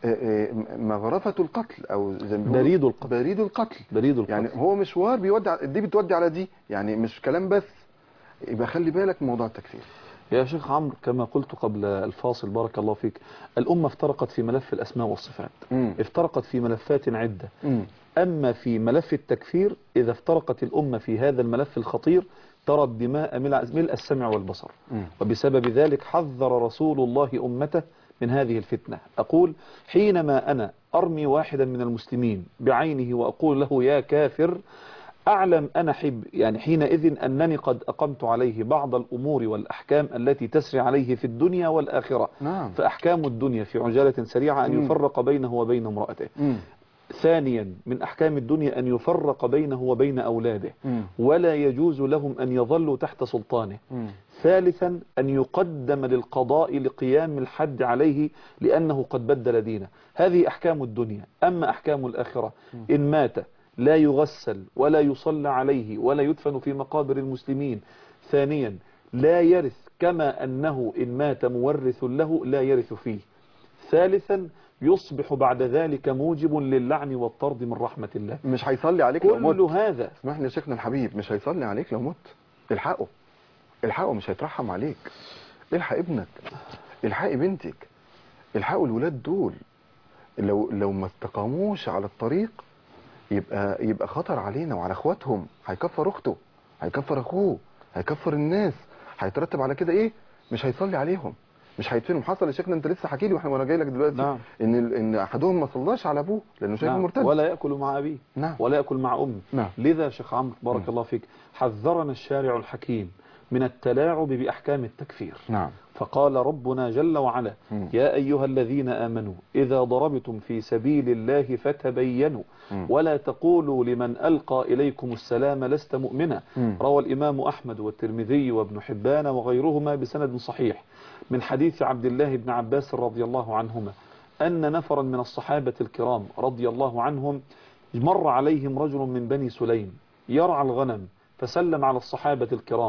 مغرفة القتل أو زي ما بريد القتل. بريد القتل. بريد القتل. يعني هو مشوار بيودي دي بتودي على دي، يعني مش كلام بس. يبقى خلي بالك من موضوع التكفير. يا شيخ عمرو كما قلت قبل الفاصل بارك الله فيك، الأمة افترقت في ملف الأسماء والصفات. مم. افترقت في ملفات عدة. مم. أما في ملف التكفير إذا افترقت الأمة في هذا الملف الخطير ترى الدماء ملء السمع والبصر. مم. وبسبب ذلك حذر رسول الله أمته من هذه الفتنة. أقول حينما أنا أرمي واحدا من المسلمين بعينه وأقول له يا كافر، أعلم أنا حب يعني حينئذ أنني قد أقمت عليه بعض الأمور والأحكام التي تسري عليه في الدنيا والآخرة. نعم. فأحكام الدنيا في عجالة سريعة أن يفرق بينه وبين امرأته. مم. ثانيا من أحكام الدنيا أن يفرق بينه وبين أولاده، مم. ولا يجوز لهم أن يظلوا تحت سلطانه. مم. ثالثا أن يقدم للقضاء لقيام الحد عليه لأنه قد بدل دينه. هذه أحكام الدنيا. أما أحكام الآخرة إن مات لا يغسل ولا يصلى عليه ولا يدفن في مقابر المسلمين. ثانيا لا يرث كما أنه إن مات مورث له لا يرث فيه. ثالثا يصبح بعد ذلك موجب للعن والطرد من رحمة الله. مش هيصلي عليك لو مت. كل هذا اسمح لي يا شيخنا الحبيب، مش هيصلي عليك لو مت. الحقه الحقه، مش هيترحم عليك. الحق ابنك، الحق بنتك، الحقوا الولاد دول. لو لو ما استقاموش على الطريق يبقى يبقى خطر علينا وعلى اخواتهم. هيكفر اخته، هيكفر اخوه، هيكفر الناس. هيترتب على كده ايه؟ مش هيصلي عليهم، مش هيدفنهم. حصل يا شيخنا انت لسه حكي لي واحنا وانا جاي لك دلوقتي. نعم. ان ان احدهم ما صلاش على ابوه لانه شايفه نعم. مرتد، ولا يأكل مع أبيه. نعم. ولا يأكل مع أمه. نعم. لذا شيخ عمرو بارك نعم. الله فيك حذرنا الشارع الحكيم من التلاعب بأحكام التكفير. نعم. فقال ربنا جل وعلا مم. يا أيها الذين آمنوا إذا ضربتم في سبيل الله فتبينوا مم. ولا تقولوا لمن ألقى إليكم السلام لست مؤمنا. مم. روى الإمام أحمد والترمذي وابن حبان وغيرهما بسند صحيح من حديث عبد الله بن عباس رضي الله عنهما أن نفرا من الصحابة الكرام رضي الله عنهم مر عليهم رجل من بني سليم يرعى الغنم، فسلم على الصحابة الكرام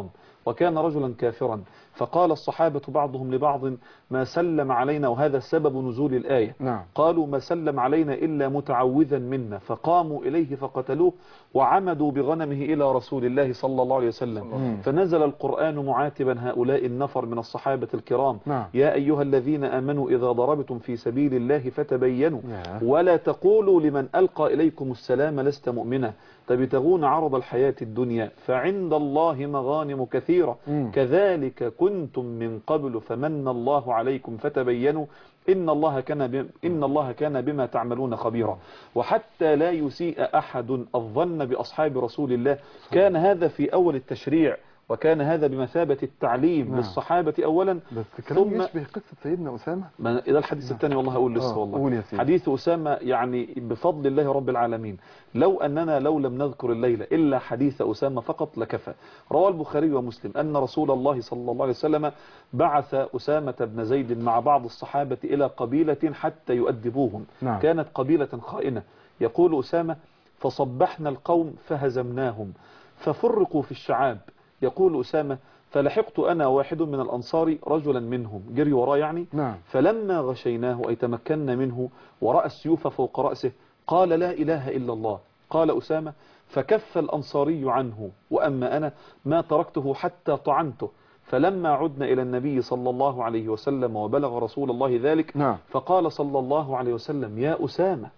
وكان رجلا كافرا، فقال الصحابة بعضهم لبعض ما سلم علينا، وهذا سبب نزول الآية. نعم. قالوا ما سلم علينا إلا متعوذا منا، فقاموا إليه فقتلوه وعمدوا بغنمه إلى رسول الله صلى الله عليه وسلم. فنزل القرآن معاتبا هؤلاء النفر من الصحابة الكرام. نعم. يا أيها الذين آمنوا إذا ضربتم في سبيل الله فتبينوا يا. ولا تقولوا لمن ألقى إليكم السلام لست مؤمنا تبتغون عرض الحياة الدنيا فعند الله مغانم كثيرة مم. كذلك كنتم من قبل فمن الله عليكم فتبينوا إن الله كان ب... إن الله كان بما تعملون خبيرا. وحتى لا يسيء أحد الظن بأصحاب رسول الله، كان هذا في أول التشريع، وكان هذا بمثابة التعليم نعم. للصحابة أولا. بس كلام ثم يشبه قصة سيدنا أسامة. ما إذا الحديث الثاني والله أقول لسه آه، والله قول يا سيدي. حديث أسامة يعني بفضل الله رب العالمين، لو أننا لو لم نذكر الليلة إلا حديث أسامة فقط لكفى. روى البخاري ومسلم أن رسول الله صلى الله عليه وسلم بعث أسامة بن زيد مع بعض الصحابة إلى قبيلة حتى يؤدبوهم. نعم. كانت قبيلة خائنة. يقول أسامة فصبحنا القوم فهزمناهم ففرقوا في الشعاب. يقول أسامة فلحقت أنا واحد من الأنصار رجلا منهم جري وراه يعني. نعم. فلما غشيناه أي تمكنا منه ورأى السيوف فوق رأسه قال لا إله إلا الله. قال أسامة فكف الأنصاري عنه، وأما أنا ما تركته حتى طعنته. فلما عدنا إلى النبي صلى الله عليه وسلم وبلغ رسول الله ذلك نعم. فقال صلى الله عليه وسلم يا أسامة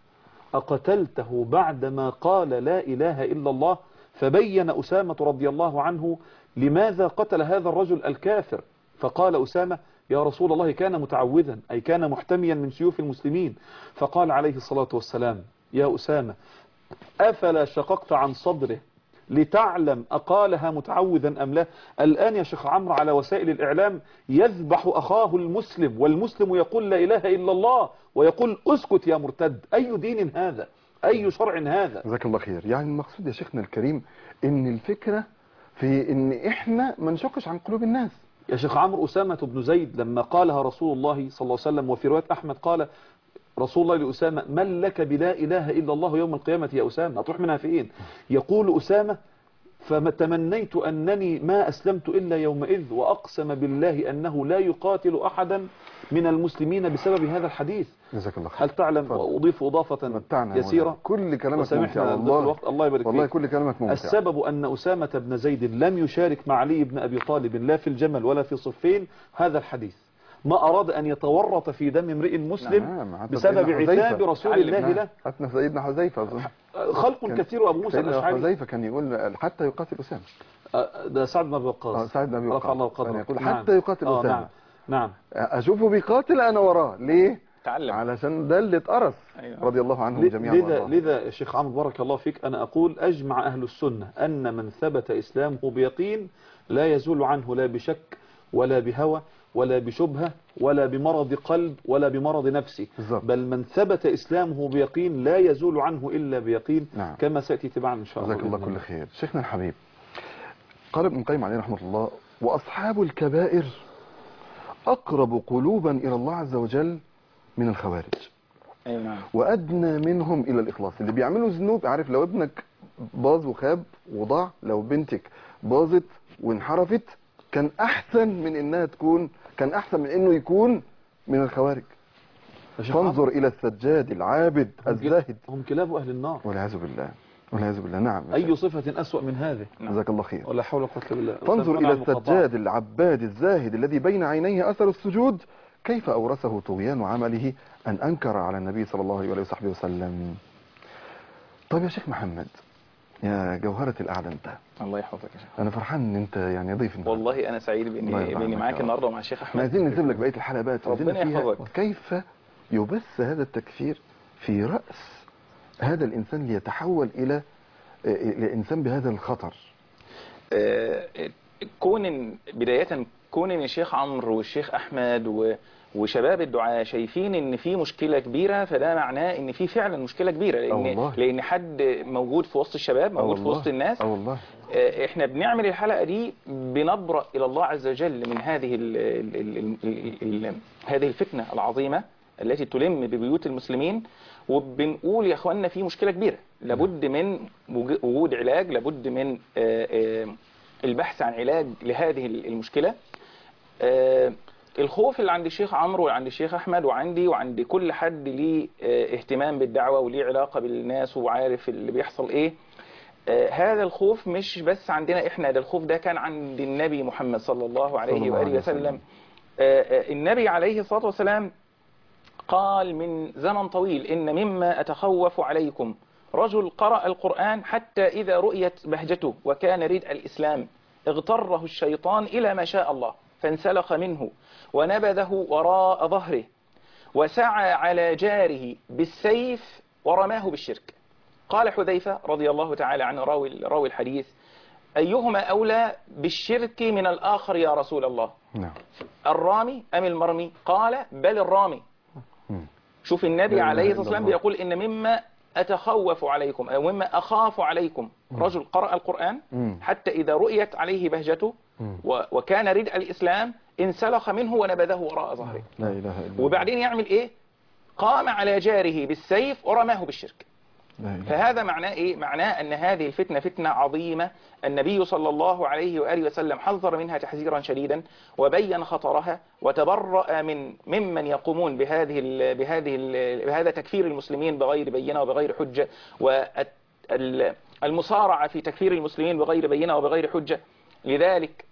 أقتلته بعدما قال لا إله إلا الله؟ فبين أسامة رضي الله عنه لماذا قتل هذا الرجل الكافر. فقال أسامة يا رسول الله كان متعوذا أي كان محتميا من سيوف المسلمين. فقال عليه الصلاة والسلام يا أسامة أفلا شققت عن صدره لتعلم أقالها متعوذا أم لا؟ الآن يا شيخ عمرو على وسائل الإعلام يذبح أخاه المسلم والمسلم يقول لا إله إلا الله ويقول أسكت يا مرتد. أي دين هذا؟ أي شرع هذا؟ جزاك الله خير. يعني المقصود يا شيخنا الكريم ان الفكرة في ان احنا ما نشقش عن قلوب الناس. يا شيخ عمرو أسامة بن زيد لما قالها رسول الله صلى الله عليه وسلم، وفي رواية أحمد قال رسول الله لأسامة من لك بلا إله إلا الله يوم القيامة يا أسامة؟ هتروح منها فين؟ يقول أسامة فتمنيت أنني ما أسلمت إلا يومئذ، وأقسم بالله أنه لا يقاتل أحدا من المسلمين بسبب هذا الحديث. جزاك الله خير. هل تعلم فضل. وأضيف إضافة متعنا يسيرة؟ كل كلامك ممتع وسامحنا والله. الوقت الله يبارك والله فيك. كل كلامك ممتع. السبب أن أسامة بن زيد لم يشارك مع علي بن أبي طالب لا في الجمل ولا في صفين هذا الحديث. ما أراد أن يتورط في دم امرئ مسلم نعم. بسبب حذيفة. عتاب رسول الله نعم. له. حتى سيدنا حذيفة أظن. خلق كان- كثير وأبو موسى سيدنا الأشعري حذيفة كان يقول حتى يقاتل أسامة. آه، ده سعد بن أبي آه، وقاص سعد بن أبي رفع الله وقاص. كان قدره. يقول نعم. حتى يقاتل آه، أسامة. نعم نعم. أشوفه بيقاتل أنا وراه. ليه؟ تعلم. علشان ده اللي اتقرص. أيوة. رضي الله عنهم ل- جميعا لذا وارضاهم. لذا يا شيخ عمرو بارك الله فيك أنا أقول أجمع أهل السنة أن من ثبت إسلامه بيقين لا يزول عنه لا بشك ولا بهوى ولا بشبهة ولا بمرض قلب ولا بمرض نفسي. بالظبط. بل من ثبت إسلامه بيقين لا يزول عنه إلا بيقين. نعم. كما سيأتي تبعا إن شاء الله. جزاك الله بإذن كل خير. شيخنا الحبيب قال ابن القيم عليه رحمة الله وأصحاب الكبائر أقرب قلوبا إلى الله عز وجل من الخوارج، أيوة نعم. وأدنى منهم إلى الإخلاص. اللي بيعملوا ذنوب، عارف لو ابنك باظ وخاب وضاع، لو بنتك باظت وانحرفت، كان أحسن من إنها تكون كان أحسن من إنه يكون من الخوارج. يا شيخ فانظر عمرو، إلى السجاد العابد هم الزاهد. هم كلاب أهل النار. والعياذ بالله والعياذ بالله. نعم يا أي شيخ. صفة أسوأ من هذه؟ جزاك الله خير. ولا حول ولا قوة إلا بالله. فانظر أستاذ إلى منع المقاطعة. السجاد العباد الزاهد الذي بين عينيه أثر السجود، كيف أورثه طغيان عمله أن أنكر على النبي صلى الله عليه وصحبه وسلم. طيب يا شيخ محمد، يا جوهرة الأعلى أنت، الله يحفظك يا شيخ. أنا فرحان إن أنت يعني ضيف النهاردة. والله أنا سعيد الله بإني يرضى بإني عنك معاك يا رب. النهارده ومع الشيخ احنا أحمد. عايزين نسيب لك بقية الحلقات، عايزين ربنا فيها يحفظك. كيف يبث هذا التكفير في رأس هذا الإنسان ليتحول إلى إلى إنسان بهذا الخطر. آه، كون بداية كون ان الشيخ عمرو والشيخ احمد و وشباب الدعاء شايفين ان في مشكلة كبيرة، فده معناه ان في فعلا مشكلة كبيرة، لان والله. لان حد موجود في وسط الشباب، موجود في وسط الناس. اه والله. آه، احنا بنعمل الحلقة دي بنبرأ الى الله عز وجل من هذه ال ال ال ال ال هذه الفتنة العظيمة التي تلم ببيوت المسلمين، وبنقول يا اخواننا في مشكلة كبيرة، لابد من وجود علاج، لابد من آه، آه، البحث عن علاج لهذه المشكلة. آه، الخوف اللي عند الشيخ عمرو وعند الشيخ أحمد وعندي وعند كل حد ليه آه، اهتمام بالدعوة وليه علاقة بالناس وعارف اللي بيحصل ايه، آه، هذا الخوف مش بس عندنا احنا، ده الخوف ده كان عند النبي محمد صلى الله عليه صلى الله وآله عليه وسلم. وسلم. آه، آه، النبي عليه الصلاة والسلام قال من زمن طويل: إن مما أتخوف عليكم رجل قرأ القرآن حتى إذا رؤيت بهجته وكان ردء الإسلام اغتره الشيطان إلى ما شاء الله فانسلخ منه ونبذه وراء ظهره وسعى على جاره بالسيف ورماه بالشرك. قال حذيفة رضي الله تعالى عنه راوي راوي الحديث: أيهما أولى بالشرك من الآخر يا رسول الله؟ نعم. الرامي أم المرمي؟ قال: بل الرامي. شوف النبي لا عليه إله الصلاة إلا والسلام الله. بيقول: إن مما أتخوف عليكم أو مما أخاف عليكم رجل قرأ القرآن مم. حتى إذا رؤيت عليه بهجته مم. و- وكان ردء الإسلام انسلخ منه ونبذه وراء ظهره. لا إله إلا الله. وبعدين يعمل إيه؟ قام على جاره بالسيف ورماه بالشرك. لا إله. فهذا معناه إيه؟ معناه أن هذه الفتنة فتنة عظيمة، النبي صلى الله عليه وآله وسلم حذر منها تحذيرا شديدا وبين خطرها وتبرأ من ممن يقومون بهذه ال بهذه ال بهذا تكفير المسلمين بغير بينة وبغير حجة، والمصارعة في تكفير المسلمين بغير بينة وبغير حجة. لذلك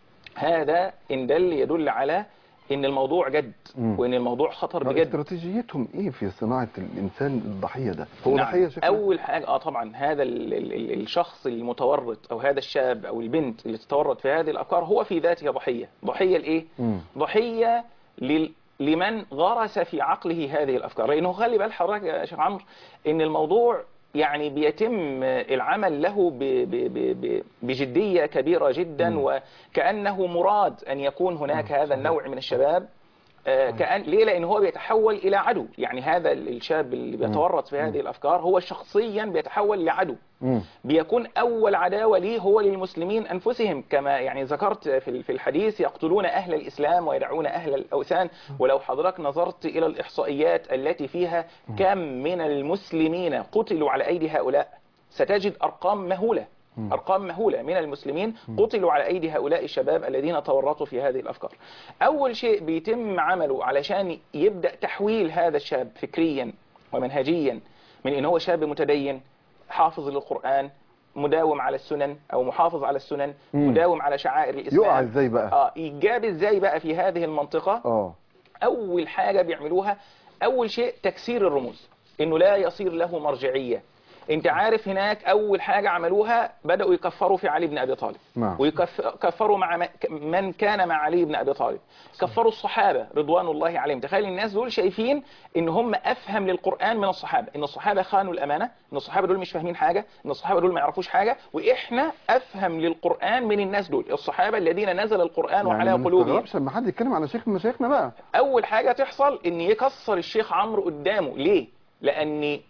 هذا إن دل يدل على إن الموضوع جد مم. وإن الموضوع خطر طب بجد. استراتيجيتهم ايه في صناعة الانسان الضحية ده؟ هو نعم. ضحية شكله؟ اول حاجه اه طبعا هذا ال ال ال الشخص المتورط او هذا الشاب او البنت اللي تتورط في هذه الافكار هو في ذاته ضحيه. ضحيه لايه؟ مم. ضحيه لل لمن غرس في عقله هذه الافكار. لانه خلي بال حضرتك يا شيخ عمرو ان الموضوع يعني بيتم العمل له ب ب ب ب بجديه كبيره جدا، مم. وكانه مراد ان يكون هناك هذا النوع من الشباب. آه، كأن ليه؟ لأن هو بيتحول إلى عدو. يعني هذا الشاب اللي بيتورط في هذه الأفكار هو شخصيا بيتحول لعدو. مم. بيكون أول عداوة ليه هو للمسلمين أنفسهم، كما يعني ذكرت في في الحديث: يقتلون أهل الإسلام ويدعون أهل الأوثان. ولو حضرتك نظرت إلى الإحصائيات التي فيها كم من المسلمين قتلوا على أيدي هؤلاء ستجد أرقام مهولة. أرقام مهولة من المسلمين قتلوا على أيدي هؤلاء الشباب الذين تورطوا في هذه الأفكار. أول شيء بيتم عمله علشان يبدأ تحويل هذا الشاب فكريا ومنهجيا من إن هو شاب متدين حافظ للقرآن مداوم على السنن أو محافظ على السنن مم. مداوم على شعائر الإسلام، يقع ازاي بقى؟ آه إيجاب ازاي بقى في هذه المنطقة؟ اه أول حاجة بيعملوها أول شيء تكسير الرموز، إنه لا يصير له مرجعية. انت عارف هناك اول حاجة عملوها بدأوا يكفروا في علي بن ابي طالب، نعم. ويكفروا مع من كان مع علي بن ابي طالب، كفروا الصحابة رضوان الله عليهم. تخيل الناس دول شايفين ان هم افهم للقرآن من الصحابة، ان الصحابة خانوا الامانة، ان الصحابة دول مش فاهمين حاجة، ان الصحابة دول ما يعرفوش حاجة، واحنا افهم للقرآن من الناس دول الصحابة الذين نزل القرآن يعني على ما قلوبهم. نستغربش لما حد يتكلم على شيخ من مشايخنا بقى. اول حاجة تحصل ان يكسر الشيخ عمرو قدامه. ليه؟ لان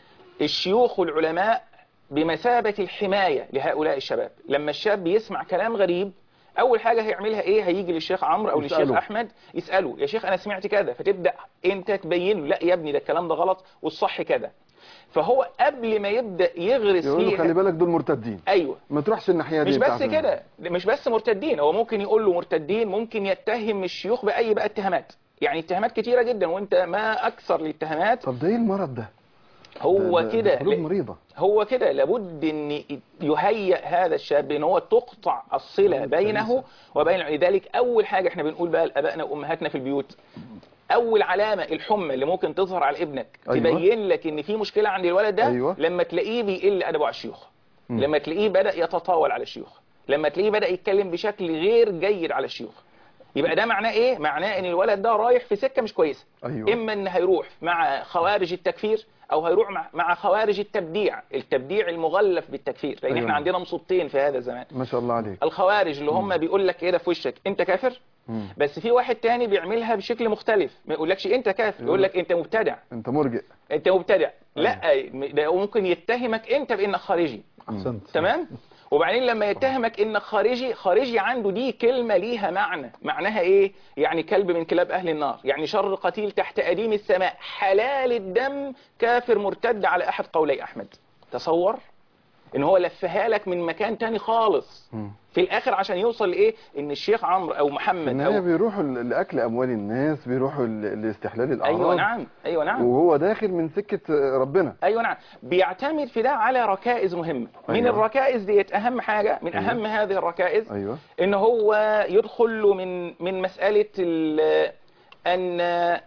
الشيوخ والعلماء بمثابة الحماية لهؤلاء الشباب. لما الشاب يسمع كلام غريب أول حاجة هيعملها إيه؟ هيجي للشيخ عمرو أو يسأله. للشيخ أحمد يسأله: يا شيخ أنا سمعت كذا. فتبدأ أنت تبين له: لا يا ابني ده الكلام ده غلط والصح كذا. فهو قبل ما يبدأ يغرس يقول له فيه خلي بالك دول مرتدين، أيوه ما تروحش الناحية دي. مش انت بس عارف. كده، مش بس مرتدين، هو ممكن يقول له مرتدين، ممكن يتهم الشيوخ بأي بقى اتهامات، يعني اتهامات كتيرة جدا وانت ما أكثر الاتهامات. طب ده ايه المرض ده؟ هو ده- ده- كده ده قلوب مريضة. هو كده لابد ان يهيئ هذا الشاب ان هو تقطع الصلة بينه وبين. لذلك اول حاجة احنا بنقول بقى لابائنا وامهاتنا في البيوت: اول علامة الحمى اللي ممكن تظهر على ابنك أيوة. تبين لك ان في مشكلة عند الولد ده، أيوة. لما تلاقيه بيقل ادبه على الشيوخ، مم. لما تلاقيه بدأ يتطاول على الشيوخ، لما تلاقيه بدأ يتكلم بشكل غير جيد على الشيوخ. يبقى ده معناه ايه؟ معناه ان الولد ده رايح في سكة مش كويسة. أيوة. اما ان هيروح مع خوارج التكفير او هيروح مع, مع خوارج التبديع، التبديع المغلف بالتكفير، لان أيوة. احنا عندنا مصيبتين في هذا الزمان. ما شاء الله عليك. الخوارج اللي هم بيقول لك ايه ده في وشك انت كافر، مم. بس في واحد تاني بيعملها بشكل مختلف، ما يقولكش انت كافر، يقول لك انت مبتدع، انت مرجئ. انت مبتدع. لا، ده ممكن يتهمك انت بانك خارجي. أحسنت. تمام. وبعدين لما يتهمك انك خارجي، خارجي عنده دي كلمة ليها معنى، معناها ايه؟ يعني كلب من كلاب اهل النار، يعني شر قتيل تحت اديم السماء، حلال الدم، كافر مرتد على احد قولي احمد. تصور ان هو لفها لك من مكان تاني خالص مم. في الاخر عشان يوصل لايه؟ ان الشيخ عمرو او في محمد النهاية او بيروحوا ل- لأكل أموال الناس، بيروحوا ل- لاستحلال الأعراض. ايوه نعم ايوه نعم وهو داخل من سكة ربنا. ايوه نعم، بيعتمد في ده على ركائز مهمه. من أيوة. الركائز ديت اهم حاجه من أيوة. اهم هذه الركائز أيوة. ان هو يدخل له من من مساله ال- ان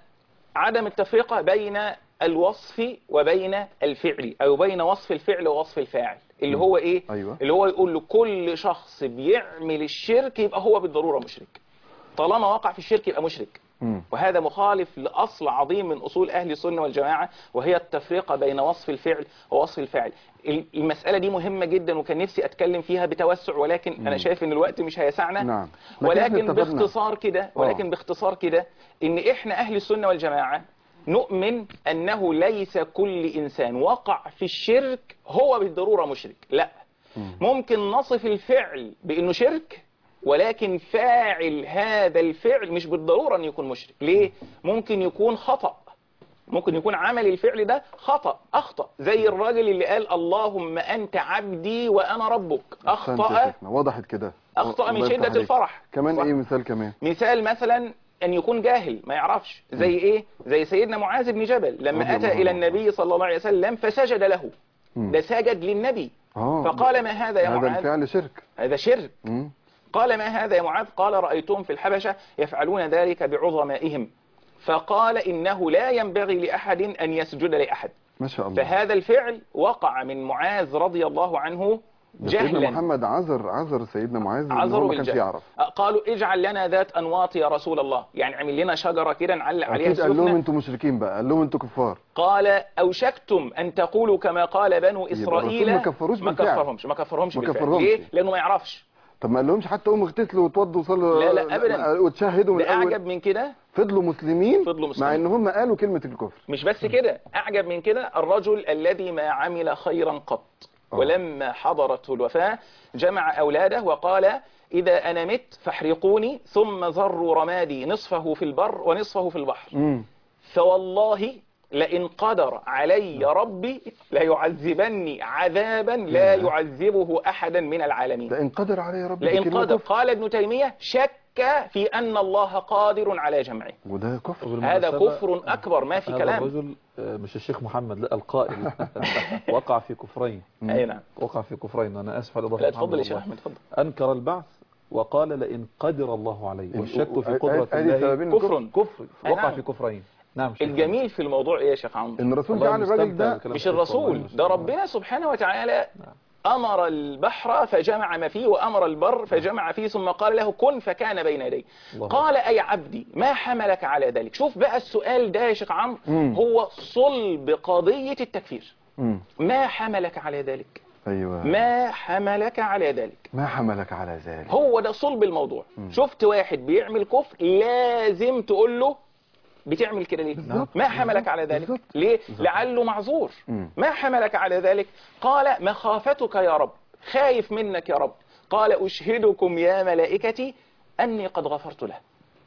عدم التفرقه بين الوصف وبين الفعل، او بين وصف الفعل ووصف الفاعل، اللي هو ايه؟ أيوة. اللي هو يقول له كل شخص بيعمل الشرك يبقى هو بالضروره مشرك، طالما وقع في الشرك يبقى مشرك. مم. وهذا مخالف لأصل عظيم من أصول أهل السنة والجماعة، وهي التفرقة بين وصف الفعل ووصف الفاعل. المسألة دي مهمة جدا، وكان نفسي أتكلم فيها بتوسع، ولكن مم. أنا شايف أن الوقت مش هيسعنا. نعم. لكن ولكن إحنا اتفقنا. باختصار كده ولكن آه. باختصار كده إن إحنا أهل السنة والجماعة نؤمن أنه ليس كل إنسان وقع في الشرك هو بالضرورة مشرك، لا. مم. ممكن نصف الفعل بأنه شرك، ولكن فاعل هذا الفعل مش بالضرورة أن يكون مشرك. ليه؟ ممكن يكون خطأ، ممكن يكون عمل الفعل ده خطأ، أخطأ، زي الراجل اللي قال اللهم أنت عبدي وأنا ربك، أحسنت يا أخطأ شيخنا، وضحت كده. أخطأ من الله يفتح شدة عليك. الفرح. كمان صح. إيه مثال كمان؟ مثال مثلا أن يكون جاهل ما يعرفش، زي إيه؟ زي سيدنا معاذ بن جبل رضي لما أتى الله إلى عنه. النبي صلى الله عليه وسلم فسجد له، مم. ده سجد للنبي. آه. فقال ما هذا يا هذا معاذ؟ الفعل شرك. هذا شرك. مم. قال ما هذا يا معاذ؟ قال رأيتهم في الحبشة يفعلون ذلك بعظمائهم، فقال إنه لا ينبغي لأحد أن يسجد لأحد. ما شاء الله. فهذا الفعل وقع من معاذ رضي الله عنه ده سيدنا جهلا. محمد عذر عذر سيدنا معاذ إن هو عذروا ما كانش بالجهل. يعرف. قالوا اجعل لنا ذات أنواط يا رسول الله، يعني عمل لنا شجرة كده نعلق عليها أكيد قال لهم سيوفنا. أنتم مشركين بقى، قال لهم أنتم كفار. قال أوشكتم أن تقولوا كما قال بنو إسرائيل. الرسول ما كفروش ما بالفعل. كفرهمش ما كفرهمش ما بالفعل. كفرهمش. ليه؟ لأنه ما يعرفش. طب ما قال لهمش حتى قوموا اغتسلوا وتوضوا وصلوا؟ لا لا أبدا. وتشهدوا من ده الأول. أعجب من كده، فضلوا مسلمين. فضلوا مسلمين. مع ان هم قالوا كلمة الكفر. مش بس كده، أعجب من كده الرجل الذي ما عمل خيرا قط، أوه. ولما حضرته الوفاة جمع أولاده وقال إذا أنا مت فاحرقوني ثم ذروا رمادي نصفه في البر ونصفه في البحر. مم. فوالله لئن قدر علي ربي ليعذبني عذابا لا يعذبه أحدا من العالمين. لئن قدر علي ربي. لئن كلمة قدر. كفر. قال ابن تيمية شك في أن الله قادر على جمعه. وده كفر. هذا كفر أكبر ما في هذا كلام. الرجل آه، مش الشيخ محمد، لا القائل وقع في كفرين. أي نعم. وقع في كفرين. أنا آسف على الإضافة. لا تفضل يا شيخ أحمد تفضل. أنكر البعث وقال لئن قدر الله عليه، والشك في أ- قدرة أ- أدي الله سببين كفر. كفر. أي وقع نعم. في كفرين. نعم شيخ. الجميل في الموضوع إيه يا شيخ عمرو؟ ان الرسول والله جعل الراجل مستمتع ده بالكلام مش فيك الرسول والله. ده، ربنا سبحانه وتعالى أمر البحر فجمع ما فيه، وأمر البر فجمع فيه، ثم قال له كن فكان بين يديه. الله. قال أي عبدي ما حملك على ذلك؟ شوف بقى السؤال ده يا شيخ عمرو مم. هو صلب قضية التكفير. مم. ما حملك على ذلك؟ ايوه. ما حملك على ذلك؟ ما حملك على ذلك؟ هو ده صلب الموضوع. شفت واحد بيعمل كفر لازم تقول له بتعمل كده ليه؟ بالظبط. ما حملك على ذلك؟ بالظبط. ليه؟ لعله معذور. مم. ما حملك على ذلك؟ قال مخافتك يا رب، خايف منك يا رب. قال أشهدكم يا ملائكتي أني قد غفرت له.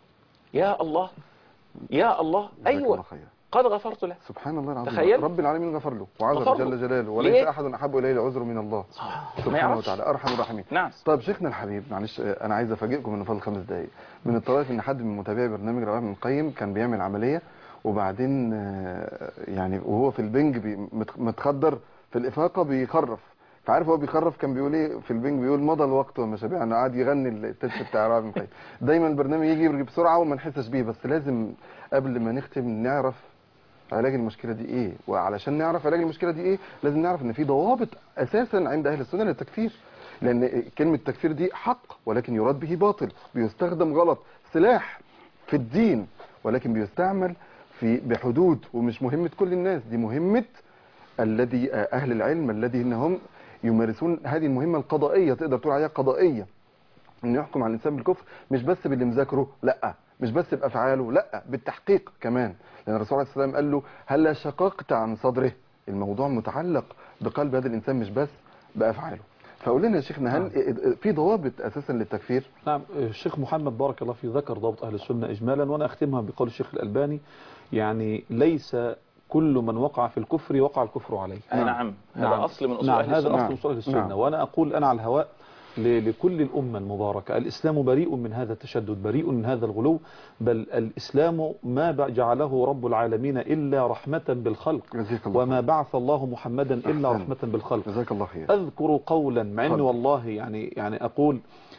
يا الله يا الله. جزاك الله أيوة خير. قد غفرت له. سبحان الله العظيم. تخيل. رب العالمين غفر له وعذر غفر له. جل جلاله، ليه؟ وليس احد احب اليه العذر من الله ما سبحانه يعرفش. وتعالى ارحم الراحمين. نعم. طيب شيخنا الحبيب، معلش انا عايز افاجئكم ان فاضل خمس دقائق. من الطرائف ان حد من متابعي برنامج رواه ابن القيم كان بيعمل عمليه، وبعدين آه، يعني وهو في البنج بي- مت- متخدر في الافاقه بيخرف، فعارف هو بيخرف كان بيقول ايه في البنج؟ بيقول مضى الوقت وما شبعنا، قاعد يغني التتر بتاع رواه ابن القيم. دايما البرنامج يجي يجي بسرعه وما نحسش بيه، بس لازم قبل ما نختم نعرف علاج المشكلة دي ايه، وعلشان نعرف علاج المشكلة دي ايه لازم نعرف ان في ضوابط اساسا عند اهل السنة للتكفير، لان كلمة تكفير دي حق ولكن يراد به باطل، بيستخدم غلط، سلاح في الدين ولكن بيستعمل في بحدود، ومش مهمة كل الناس، دي مهمة الذي اهل العلم الذي انهم يمارسون هذه المهمة القضائية، تقدر تقول عليها قضائية، انه يحكم على الانسان بالكفر مش بس باللي مذاكره، لا، مش بس بافعاله، لا، بالتحقيق كمان، لان الرسول عليه السلام قال له هلا شققت عن صدره، الموضوع متعلق بقلب هذا الانسان مش بس بافعاله. فقول لنا يا شيخنا، هل في ضوابط اساسا للتكفير؟ نعم. الشيخ محمد بارك الله فيه ذكر ضابط أهل السنة إجمالا، وأنا أختمها بقول الشيخ الألباني، يعني ليس كل من وقع في الكفر وقع الكفر عليه. آه نعم. هذا نعم. أصل من أصول نعم. أهل هذا السنة. أصل من أصول أهل السنة. نعم. وأنا أقول أنا على الهواء ل- لكل الأمة المباركة، الإسلام بريء من هذا التشدد، بريء من هذا الغلو، بل الإسلام ما ب- جعله رب العالمين إلا رحمة بالخلق، جزاك الله وما بعث الله محمدا إلا أحسن. رحمة بالخلق. جزاك الله خير. أذكر قولا مع أن اتفضل. والله يعني يعني أقول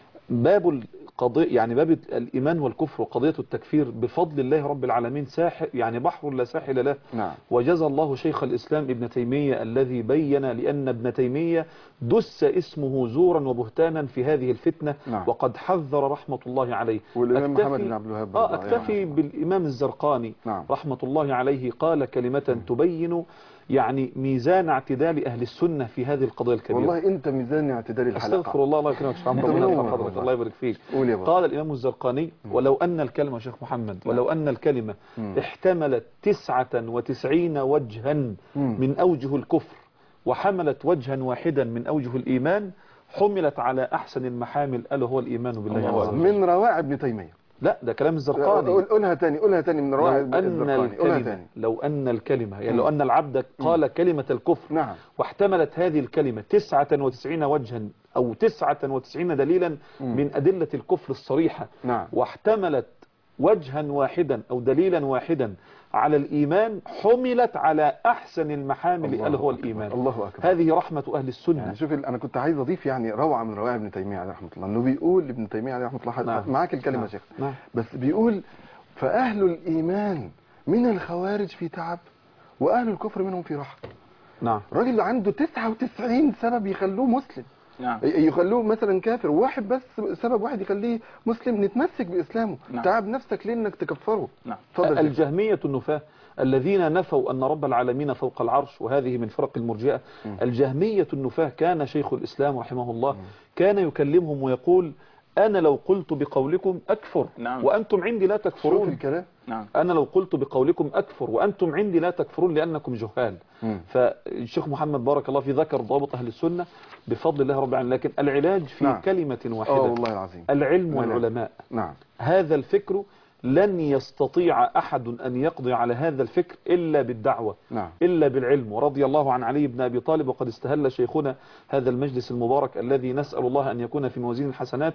باب القضية، يعني باب الإيمان والكفر وقضية التكفير بفضل الله رب العالمين ساحل، يعني بحر لا ساحل له. نعم. وجزى الله شيخ الإسلام ابن تيمية الذي بين لأن ابن تيمية دس اسمه زورا وبهتانا في هذه الفتنة. نعم. وقد حذر رحمة الله عليه. والإمام أكتفي- محمد بن عبد الوهاب آه برضه. أكتفي أيوة. بالإمام الزرقاني نعم. رحمة الله عليه قال كلمة تبين يعني ميزان اعتدال أهل السنة في هذه القضية الكبيرة. والله أنت ميزان اعتدال الحلقة. استغفر الله، الله يكرمك شيخ محمد، أنت ربنا منور يرفع حضرتك، والله. الله يبارك فيك. قول يا بابا. قال الإمام الزرقاني ولو أن الكلمة شيخ محمد ولو أن الكلمة مم. احتملت تسعة وتسعين وجها مم. من أوجه الكفر وحملت وجها واحدا من أوجه الإيمان حملت على أحسن المحامل ألا هو الإيمان بالله الله عز أكبر. وجل. من روائع ابن تيمية. لا ده كلام الزرقاني. قول- قولها تاني قولها تاني من لو روائع أن الزرقاني. قولها الكلمة تاني. لو أن الكلمة يعني لو أن العبد قال كلمة الكفر نعم. واحتملت هذه الكلمة تسعة وتسعين وجها أو تسعة وتسعين دليلا من أدلة الكفر الصريحة، نعم. واحتملت وجها واحدا أو دليلا واحدا على الإيمان حملت على أحسن المحامل الله ألا هو أكبر. الإيمان. الله أكبر. هذه رحمة أهل السنة. يعني شوف ال- انا كنت عايز اضيف يعني روعه من روائع ابن تيميه عليه رحمه الله، انه بيقول ابن تيميه عليه رحمه الله نعم. معاك الكلمه يا نعم. شيخ، نعم. بس بيقول فاهل الايمان من الخوارج في تعب واهل الكفر منهم في راحه. نعم. الراجل عنده تسعة وتسعين سبب يخلوه مسلم، نعم. ي- يخلوه مثلا كافر، واحد بس سبب واحد يخليه مسلم. نتمسك باسلامه. نعم. تعب نفسك ليه انك تكفره؟ نعم. اتفضل يا شيخ. الجهمية النفاة الذين نفوا أن رب العالمين فوق العرش، وهذه من فرق المرجئة. الجهمية النفاة كان شيخ الإسلام رحمه الله كان يكلمهم ويقول أنا لو قلت بقولكم أكفر نعم. وأنتم عندي لا شوف تكفرون. الكلام. نعم. أنا لو قلت بقولكم أكفر وأنتم عندي لا تكفرون لأنكم جهال. مم. فالشيخ محمد بارك الله في ذكر ضابط أهل السنة بفضل الله رب العالمين، لكن العلاج في نعم. كلمة اه واحدة، والله العظيم. العلم نعم. والعلماء. نعم. هذا الفكر لن يستطيع أحد أن يقضي على هذا الفكر إلا بالدعوة، نعم. إلا بالعلم. ورضي الله عن علي بن أبي طالب، وقد استهل شيخنا هذا المجلس المبارك الذي نسأل الله أن يكون في موازين الحسنات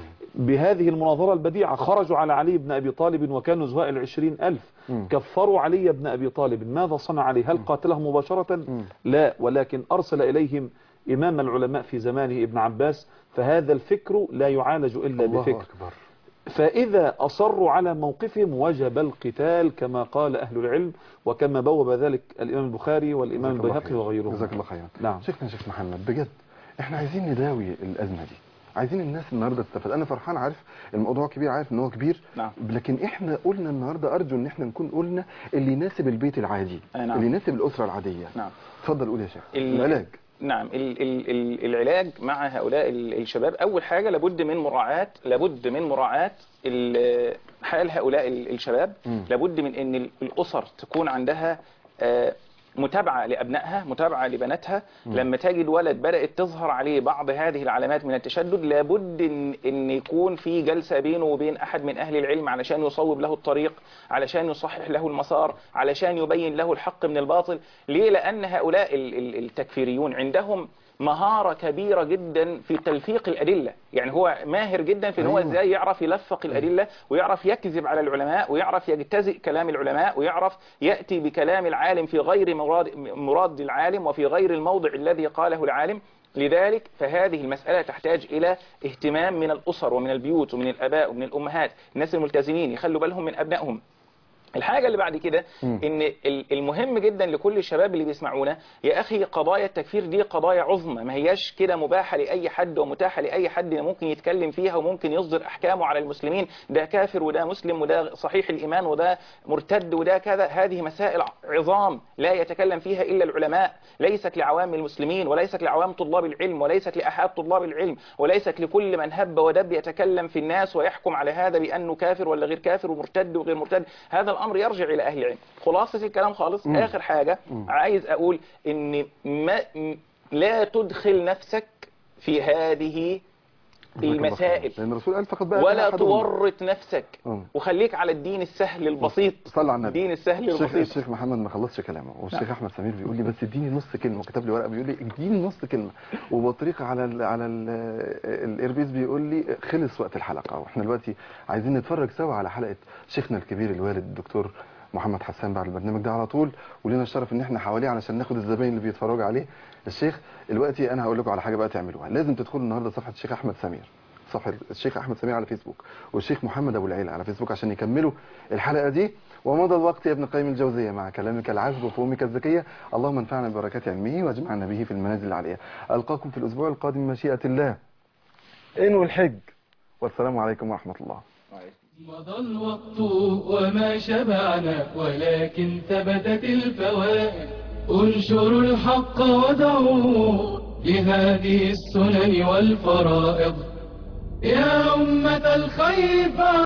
بهذه المناظرة البديعة. خرجوا على علي بن أبي طالب وكانوا زواء العشرين ألف، مم. كفروا علي بن أبي طالب. ماذا صنع عليه؟ هل قاتلهم مباشرة؟ لا، ولكن أرسل إليهم إمام العلماء في زمانه ابن عباس. فهذا الفكر لا يعالج إلا الله بفكر. اكبر. فإذا أصروا على موقفهم وجب القتال كما قال أهل العلم، وكما بوب ذلك الإمام البخاري والإمام جزاك الله البيهقي خير. وغيرهم. جزاك الله خيرا. نعم. شيخنا شيخ محمد بجد احنا عايزين نداوي الازمه دي، عايزين الناس النهارده تستفاد. انا فرحان، عارف الموضوع كبير، عارف ان هو كبير. نعم. لكن احنا قلنا النهارده، ارجو ان احنا نكون قلنا اللي يناسب البيت العادي، أي نعم. اللي يناسب الاسره العاديه. نعم. اتفضل قول يا شيخ. ال- العلاج. نعم. ال ال ال العلاج مع هؤلاء ال- الشباب، أول حاجة لابد من مراعاة لابد من مراعاة ال- حال هؤلاء ال- الشباب. مم. لابد من أن ال- الأسر تكون عندها آه، متابعة لأبنائها، متابعة لبناتها. لما تجد ولد بدأت تظهر عليه بعض هذه العلامات من التشدد، لابد إن, إن يكون في جلسة بينه وبين أحد من أهل العلم علشان يصوب له الطريق، علشان يصحح له المسار، علشان يبين له الحق من الباطل. ليه؟ لأن هؤلاء ال- ال- التكفيريون عندهم مهارة كبيرة جدا في تلفيق الأدلة. يعني هو ماهر جدا في ان هو أيوة. ازاي يعرف يلفق الأدلة، ويعرف يكذب على العلماء، ويعرف يجتزئ كلام العلماء، ويعرف يأتي بكلام العالم في غير مراد, مراد العالم وفي غير الموضع الذي قاله العالم. لذلك فهذه المسألة تحتاج إلى اهتمام من الأسر ومن البيوت ومن الآباء ومن الأمهات. الناس الملتزمين يخلوا بالهم من أبنائهم. الحاجة اللي بعد كده ان ال- المهم جدا لكل الشباب اللي بيسمعونا، يا اخي قضايا التكفير دي قضايا عظمى، ما هياش كده مباحة لأي حد ومتاحة لأي حد ممكن يتكلم فيها وممكن يصدر احكامه على المسلمين، ده كافر وده مسلم وده صحيح الإيمان وده مرتد وده كذا. هذه مسائل عظام لا يتكلم فيها إلا العلماء، ليست لعوام المسلمين وليست لعوام طلاب العلم وليست لأحد طلاب العلم وليست لكل من هب ودب يتكلم في الناس ويحكم على هذا بأنه كافر ولا غير كافر ومرتد وغير مرتد. هذا الأمر يرجع إلى أهل العلم. خلاصة الكلام خالص، مم. آخر حاجة مم. عايز أقول إن ما لا تدخل نفسك في هذه المسائل، لأن الرسول قال فقد بقى ولا أحدهم. تورط نفسك، مم. وخليك على الدين السهل البسيط. صلى على النبي. الدين السهل الشيخ, البسيط. الشيخ محمد ما خلصش كلامه، والشيخ نعم. احمد سمير بيقول لي بس اديني نص كلمه، وكتب لي ورقه بيقول لي اديني نص كلمه، وبطريق على ال على ال الايربيس بيقول لي خلص وقت الحلقه، واحنا دلوقتي عايزين نتفرج سوا على حلقه شيخنا الكبير الوالد الدكتور محمد حسان بعد البرنامج ده على طول، ولينا الشرف ان احنا حواليه علشان ناخد الزباين اللي بيتفرجوا عليه. الشيخ دلوقتي انا هقول لكم على حاجه بقى تعملوها، لازم تدخلوا النهارده صفحه الشيخ احمد سمير، صفحه الشيخ احمد سمير على فيسبوك، والشيخ محمد ابو العيله على فيسبوك، عشان يكملوا الحلقه دي. ومضى الوقت يا ابن قيم الجوزيه مع كلامك العذب وفهومك الذكيه، اللهم انفعنا ببركات علمه واجمعنا به في المنازل العاليه. القاكم في الاسبوع القادم مشيئه الله. انوي الحج، والسلام عليكم ورحمه الله. مضى الوقت وما شبعنا، ولكن ثبتت الفوائد. انشروا الحق ودعوا لهذه السنن والفرائض، يا أمة الخير.